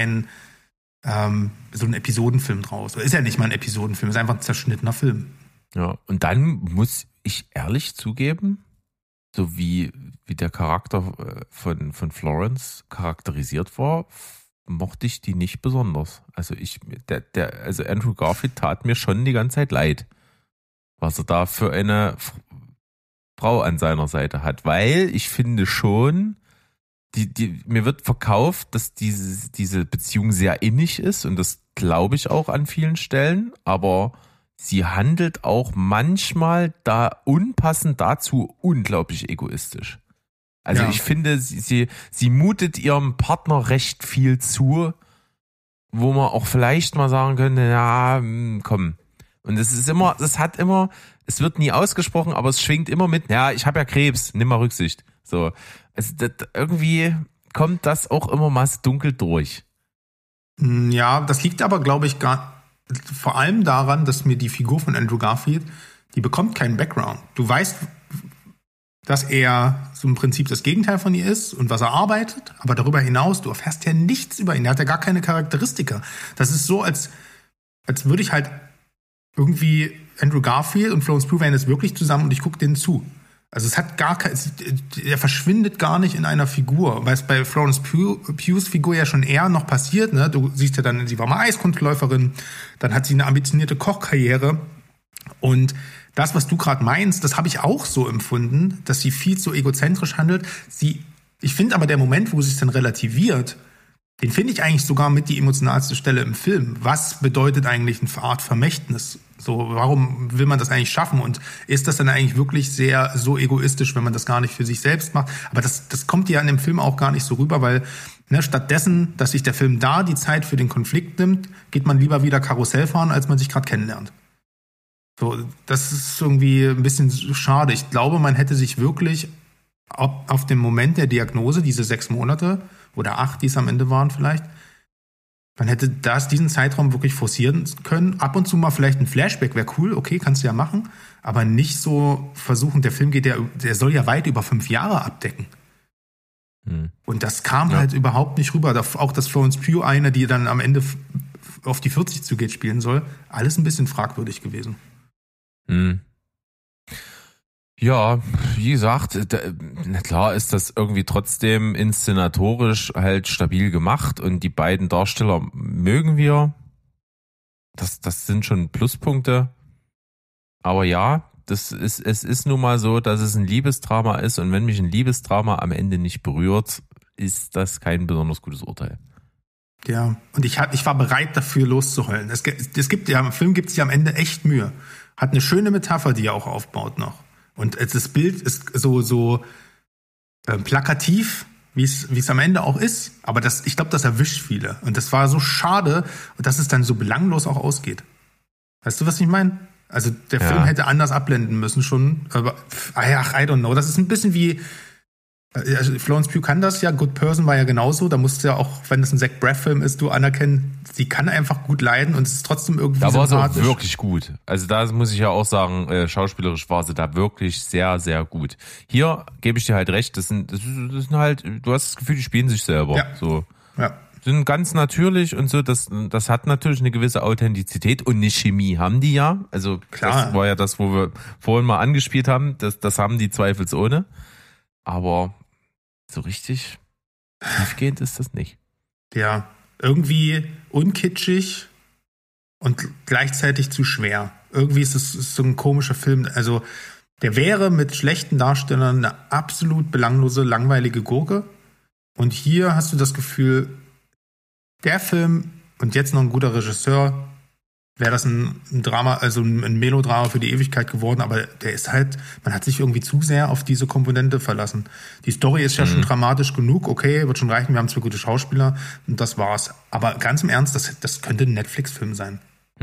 so einen Episodenfilm draus. Ist ja nicht mal ein Episodenfilm, ist einfach ein zerschnittener Film. Ja, und dann muss ich ehrlich zugeben, so wie der Charakter von Florence charakterisiert war, mochte ich die nicht besonders. Also also Andrew Garfield tat mir schon die ganze Zeit leid, was er da für eine Frau an seiner Seite hat, weil ich finde schon, mir wird verkauft, dass diese Beziehung sehr innig ist und das glaube ich auch an vielen Stellen, aber sie handelt auch manchmal da unpassend dazu unglaublich egoistisch. Also ich finde, sie mutet ihrem Partner recht viel zu, wo man auch vielleicht mal sagen könnte, ja, komm. Und es wird nie ausgesprochen, aber es schwingt immer mit, ja, ich habe ja Krebs, nimm mal Rücksicht. So, also irgendwie kommt das auch immer mal dunkel durch. Ja, das liegt aber, glaube ich, vor allem daran, dass mir die Figur von Andrew Garfield, die bekommt keinen Background. Du weißt, dass er so im Prinzip das Gegenteil von ihr ist und was er arbeitet, aber darüber hinaus, du erfährst ja nichts über ihn. Er hat ja gar keine Charakteristika. Das ist so, als würde ich halt irgendwie Andrew Garfield und Florence Pugh wären jetzt wirklich zusammen und ich gucke denen zu. Also er verschwindet gar nicht in einer Figur, weil es bei Florence Pughs Figur ja schon eher noch passiert, ne? Du siehst ja dann, sie war mal Eiskunstläuferin, dann hat sie eine ambitionierte Kochkarriere und das, was du gerade meinst, das habe ich auch so empfunden, dass sie viel zu egozentrisch handelt. Ich finde aber der Moment, wo sie es dann relativiert, den finde ich eigentlich sogar mit die emotionalste Stelle im Film. Was bedeutet eigentlich eine Art Vermächtnis? So, warum will man das eigentlich schaffen? Und ist das dann eigentlich wirklich so egoistisch, wenn man das gar nicht für sich selbst macht? Aber das kommt ja in dem Film auch gar nicht so rüber, weil stattdessen, dass sich der Film da die Zeit für den Konflikt nimmt, geht man lieber wieder Karussell fahren, als man sich gerade kennenlernt. So, das ist irgendwie ein bisschen schade. Ich glaube, man hätte sich wirklich auf den Moment der Diagnose, diese 6 Monate oder 8, die es am Ende waren vielleicht, man hätte diesen Zeitraum wirklich forcieren können. Ab und zu mal vielleicht ein Flashback wäre cool, okay, kannst du ja machen, aber nicht so versuchen, der Film der soll ja weit über 5 Jahre abdecken. Und das kam halt überhaupt nicht rüber. Auch dass Florence Pugh eine, die dann am Ende auf die 40 zugeht, spielen soll, alles ein bisschen fragwürdig gewesen. Ja, wie gesagt, na klar ist das irgendwie trotzdem inszenatorisch halt stabil gemacht und die beiden Darsteller mögen wir. Das sind schon Pluspunkte. Aber ja, es ist nun mal so, dass es ein Liebesdrama ist und wenn mich ein Liebesdrama am Ende nicht berührt, ist das kein besonders gutes Urteil. Ja, und ich war bereit dafür loszuheulen. Im Film gibt es ja am Ende echt Mühe. Hat eine schöne Metapher, die er auch aufbaut noch. Und das Bild ist so plakativ, wie es am Ende auch ist. Aber ich glaube, das erwischt viele. Und das war so schade, dass es dann so belanglos auch ausgeht. Weißt du, was ich meine? Also der Film hätte anders abblenden müssen schon. Aber I don't know. Das ist ein bisschen wie also Florence Pugh kann das ja. Good Person war ja genauso. Da musst du ja auch, wenn das ein Zach Braff-Film ist, du anerkennen, sie kann einfach gut leiden und es ist trotzdem irgendwie da sympathisch. Da war sie auch wirklich gut. Also da muss ich ja auch sagen, schauspielerisch war sie da wirklich sehr, sehr gut. Hier gebe ich dir halt recht, das sind halt, du hast das Gefühl, die spielen sich selber. Ja. So. Ja. Sind ganz natürlich und so, das hat natürlich eine gewisse Authentizität und eine Chemie haben die ja. Also klar. Das war ja das, wo wir vorhin mal angespielt haben, das haben die zweifelsohne. Aber so richtig tiefgehend ist das nicht. Ja, irgendwie unkitschig und gleichzeitig zu schwer. Irgendwie ist es so ein komischer Film. Also der wäre mit schlechten Darstellern eine absolut belanglose, langweilige Gurke. Und hier hast du das Gefühl, der Film und jetzt noch ein guter Regisseur, wäre das ein Drama, also ein Melodrama für die Ewigkeit geworden, aber der ist halt, man hat sich irgendwie zu sehr auf diese Komponente verlassen. Die Story ist ja schon dramatisch genug, okay, wird schon reichen, wir haben 2 gute Schauspieler und das war's. Aber ganz im Ernst, das könnte ein Netflix-Film sein.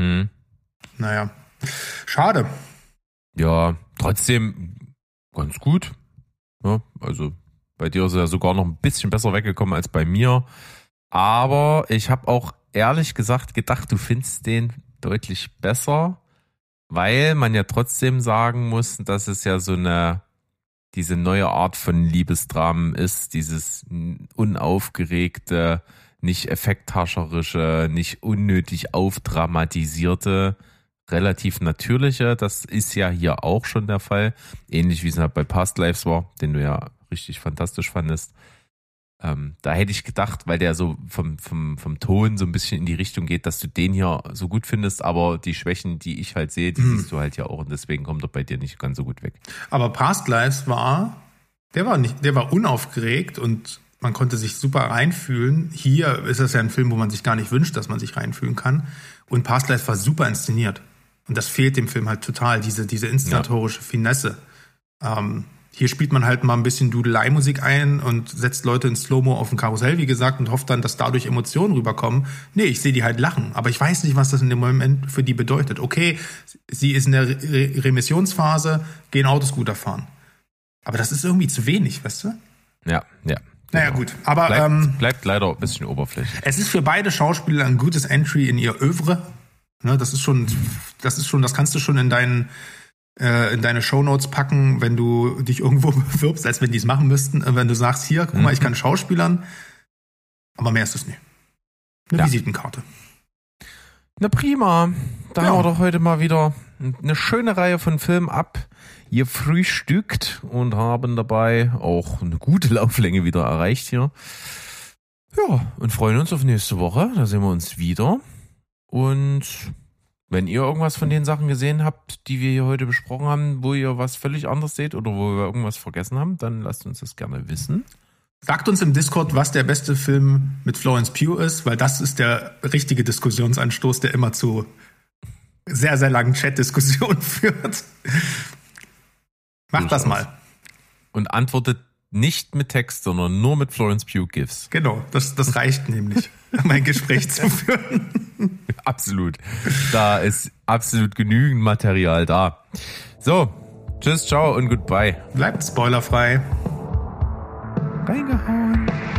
Naja, schade. Ja, trotzdem ganz gut. Ja, also bei dir ist er sogar noch ein bisschen besser weggekommen als bei mir. Aber ich habe auch ehrlich gesagt gedacht, du findest den deutlich besser, weil man ja trotzdem sagen muss, dass es ja so diese neue Art von Liebesdramen ist, dieses unaufgeregte, nicht effekthascherische, nicht unnötig aufdramatisierte, relativ natürliche. Das ist ja hier auch schon der Fall, ähnlich wie es halt bei Past Lives war, den du ja richtig fantastisch fandest. Da hätte ich gedacht, weil der so vom Ton so ein bisschen in die Richtung geht, dass du den hier so gut findest, aber die Schwächen, die ich halt sehe, die siehst du halt ja auch und deswegen kommt er bei dir nicht ganz so gut weg. Aber Past Lives der war unaufgeregt und man konnte sich super reinfühlen. Hier ist es ja ein Film, wo man sich gar nicht wünscht, dass man sich reinfühlen kann. Und Past Lives war super inszeniert. Und das fehlt dem Film halt total, diese inszenatorische Finesse. Hier spielt man halt mal ein bisschen Dudelei-Musik ein und setzt Leute in Slow-Mo auf ein Karussell, wie gesagt, und hofft dann, dass dadurch Emotionen rüberkommen. Nee, ich sehe die halt lachen. Aber ich weiß nicht, was das in dem Moment für die bedeutet. Okay, sie ist in der Remissionsphase, gehen Autoscooter fahren. Aber das ist irgendwie zu wenig, weißt du? Ja. Naja, gut. Aber bleibt leider ein bisschen oberflächlich. Es ist für beide Schauspieler ein gutes Entry in ihr Övre. Ne, das kannst du schon in deine Shownotes packen, wenn du dich irgendwo bewirbst, als wenn die es machen müssten. Wenn du sagst, hier, guck mal, ich kann Schauspielern. Aber mehr ist es nicht. Eine Visitenkarte. Na prima. Da haben wir doch heute mal wieder eine schöne Reihe von Filmen gefrühstückt und haben dabei auch eine gute Lauflänge wieder erreicht hier. Ja, und freuen uns auf nächste Woche. Da sehen wir uns wieder. Und wenn ihr irgendwas von den Sachen gesehen habt, die wir hier heute besprochen haben, wo ihr was völlig anderes seht oder wo wir irgendwas vergessen haben, dann lasst uns das gerne wissen. Sagt uns im Discord, was der beste Film mit Florence Pugh ist, weil das ist der richtige Diskussionsanstoß, der immer zu sehr, sehr langen Chat-Diskussionen führt. Macht das mal. Und antwortet nicht mit Text, sondern nur mit Florence Pugh GIFs. Genau, das reicht nämlich, um ein Gespräch zu führen. Absolut. Da ist absolut genügend Material da. So, tschüss, ciao und goodbye. Bleibt spoilerfrei. Reingehauen.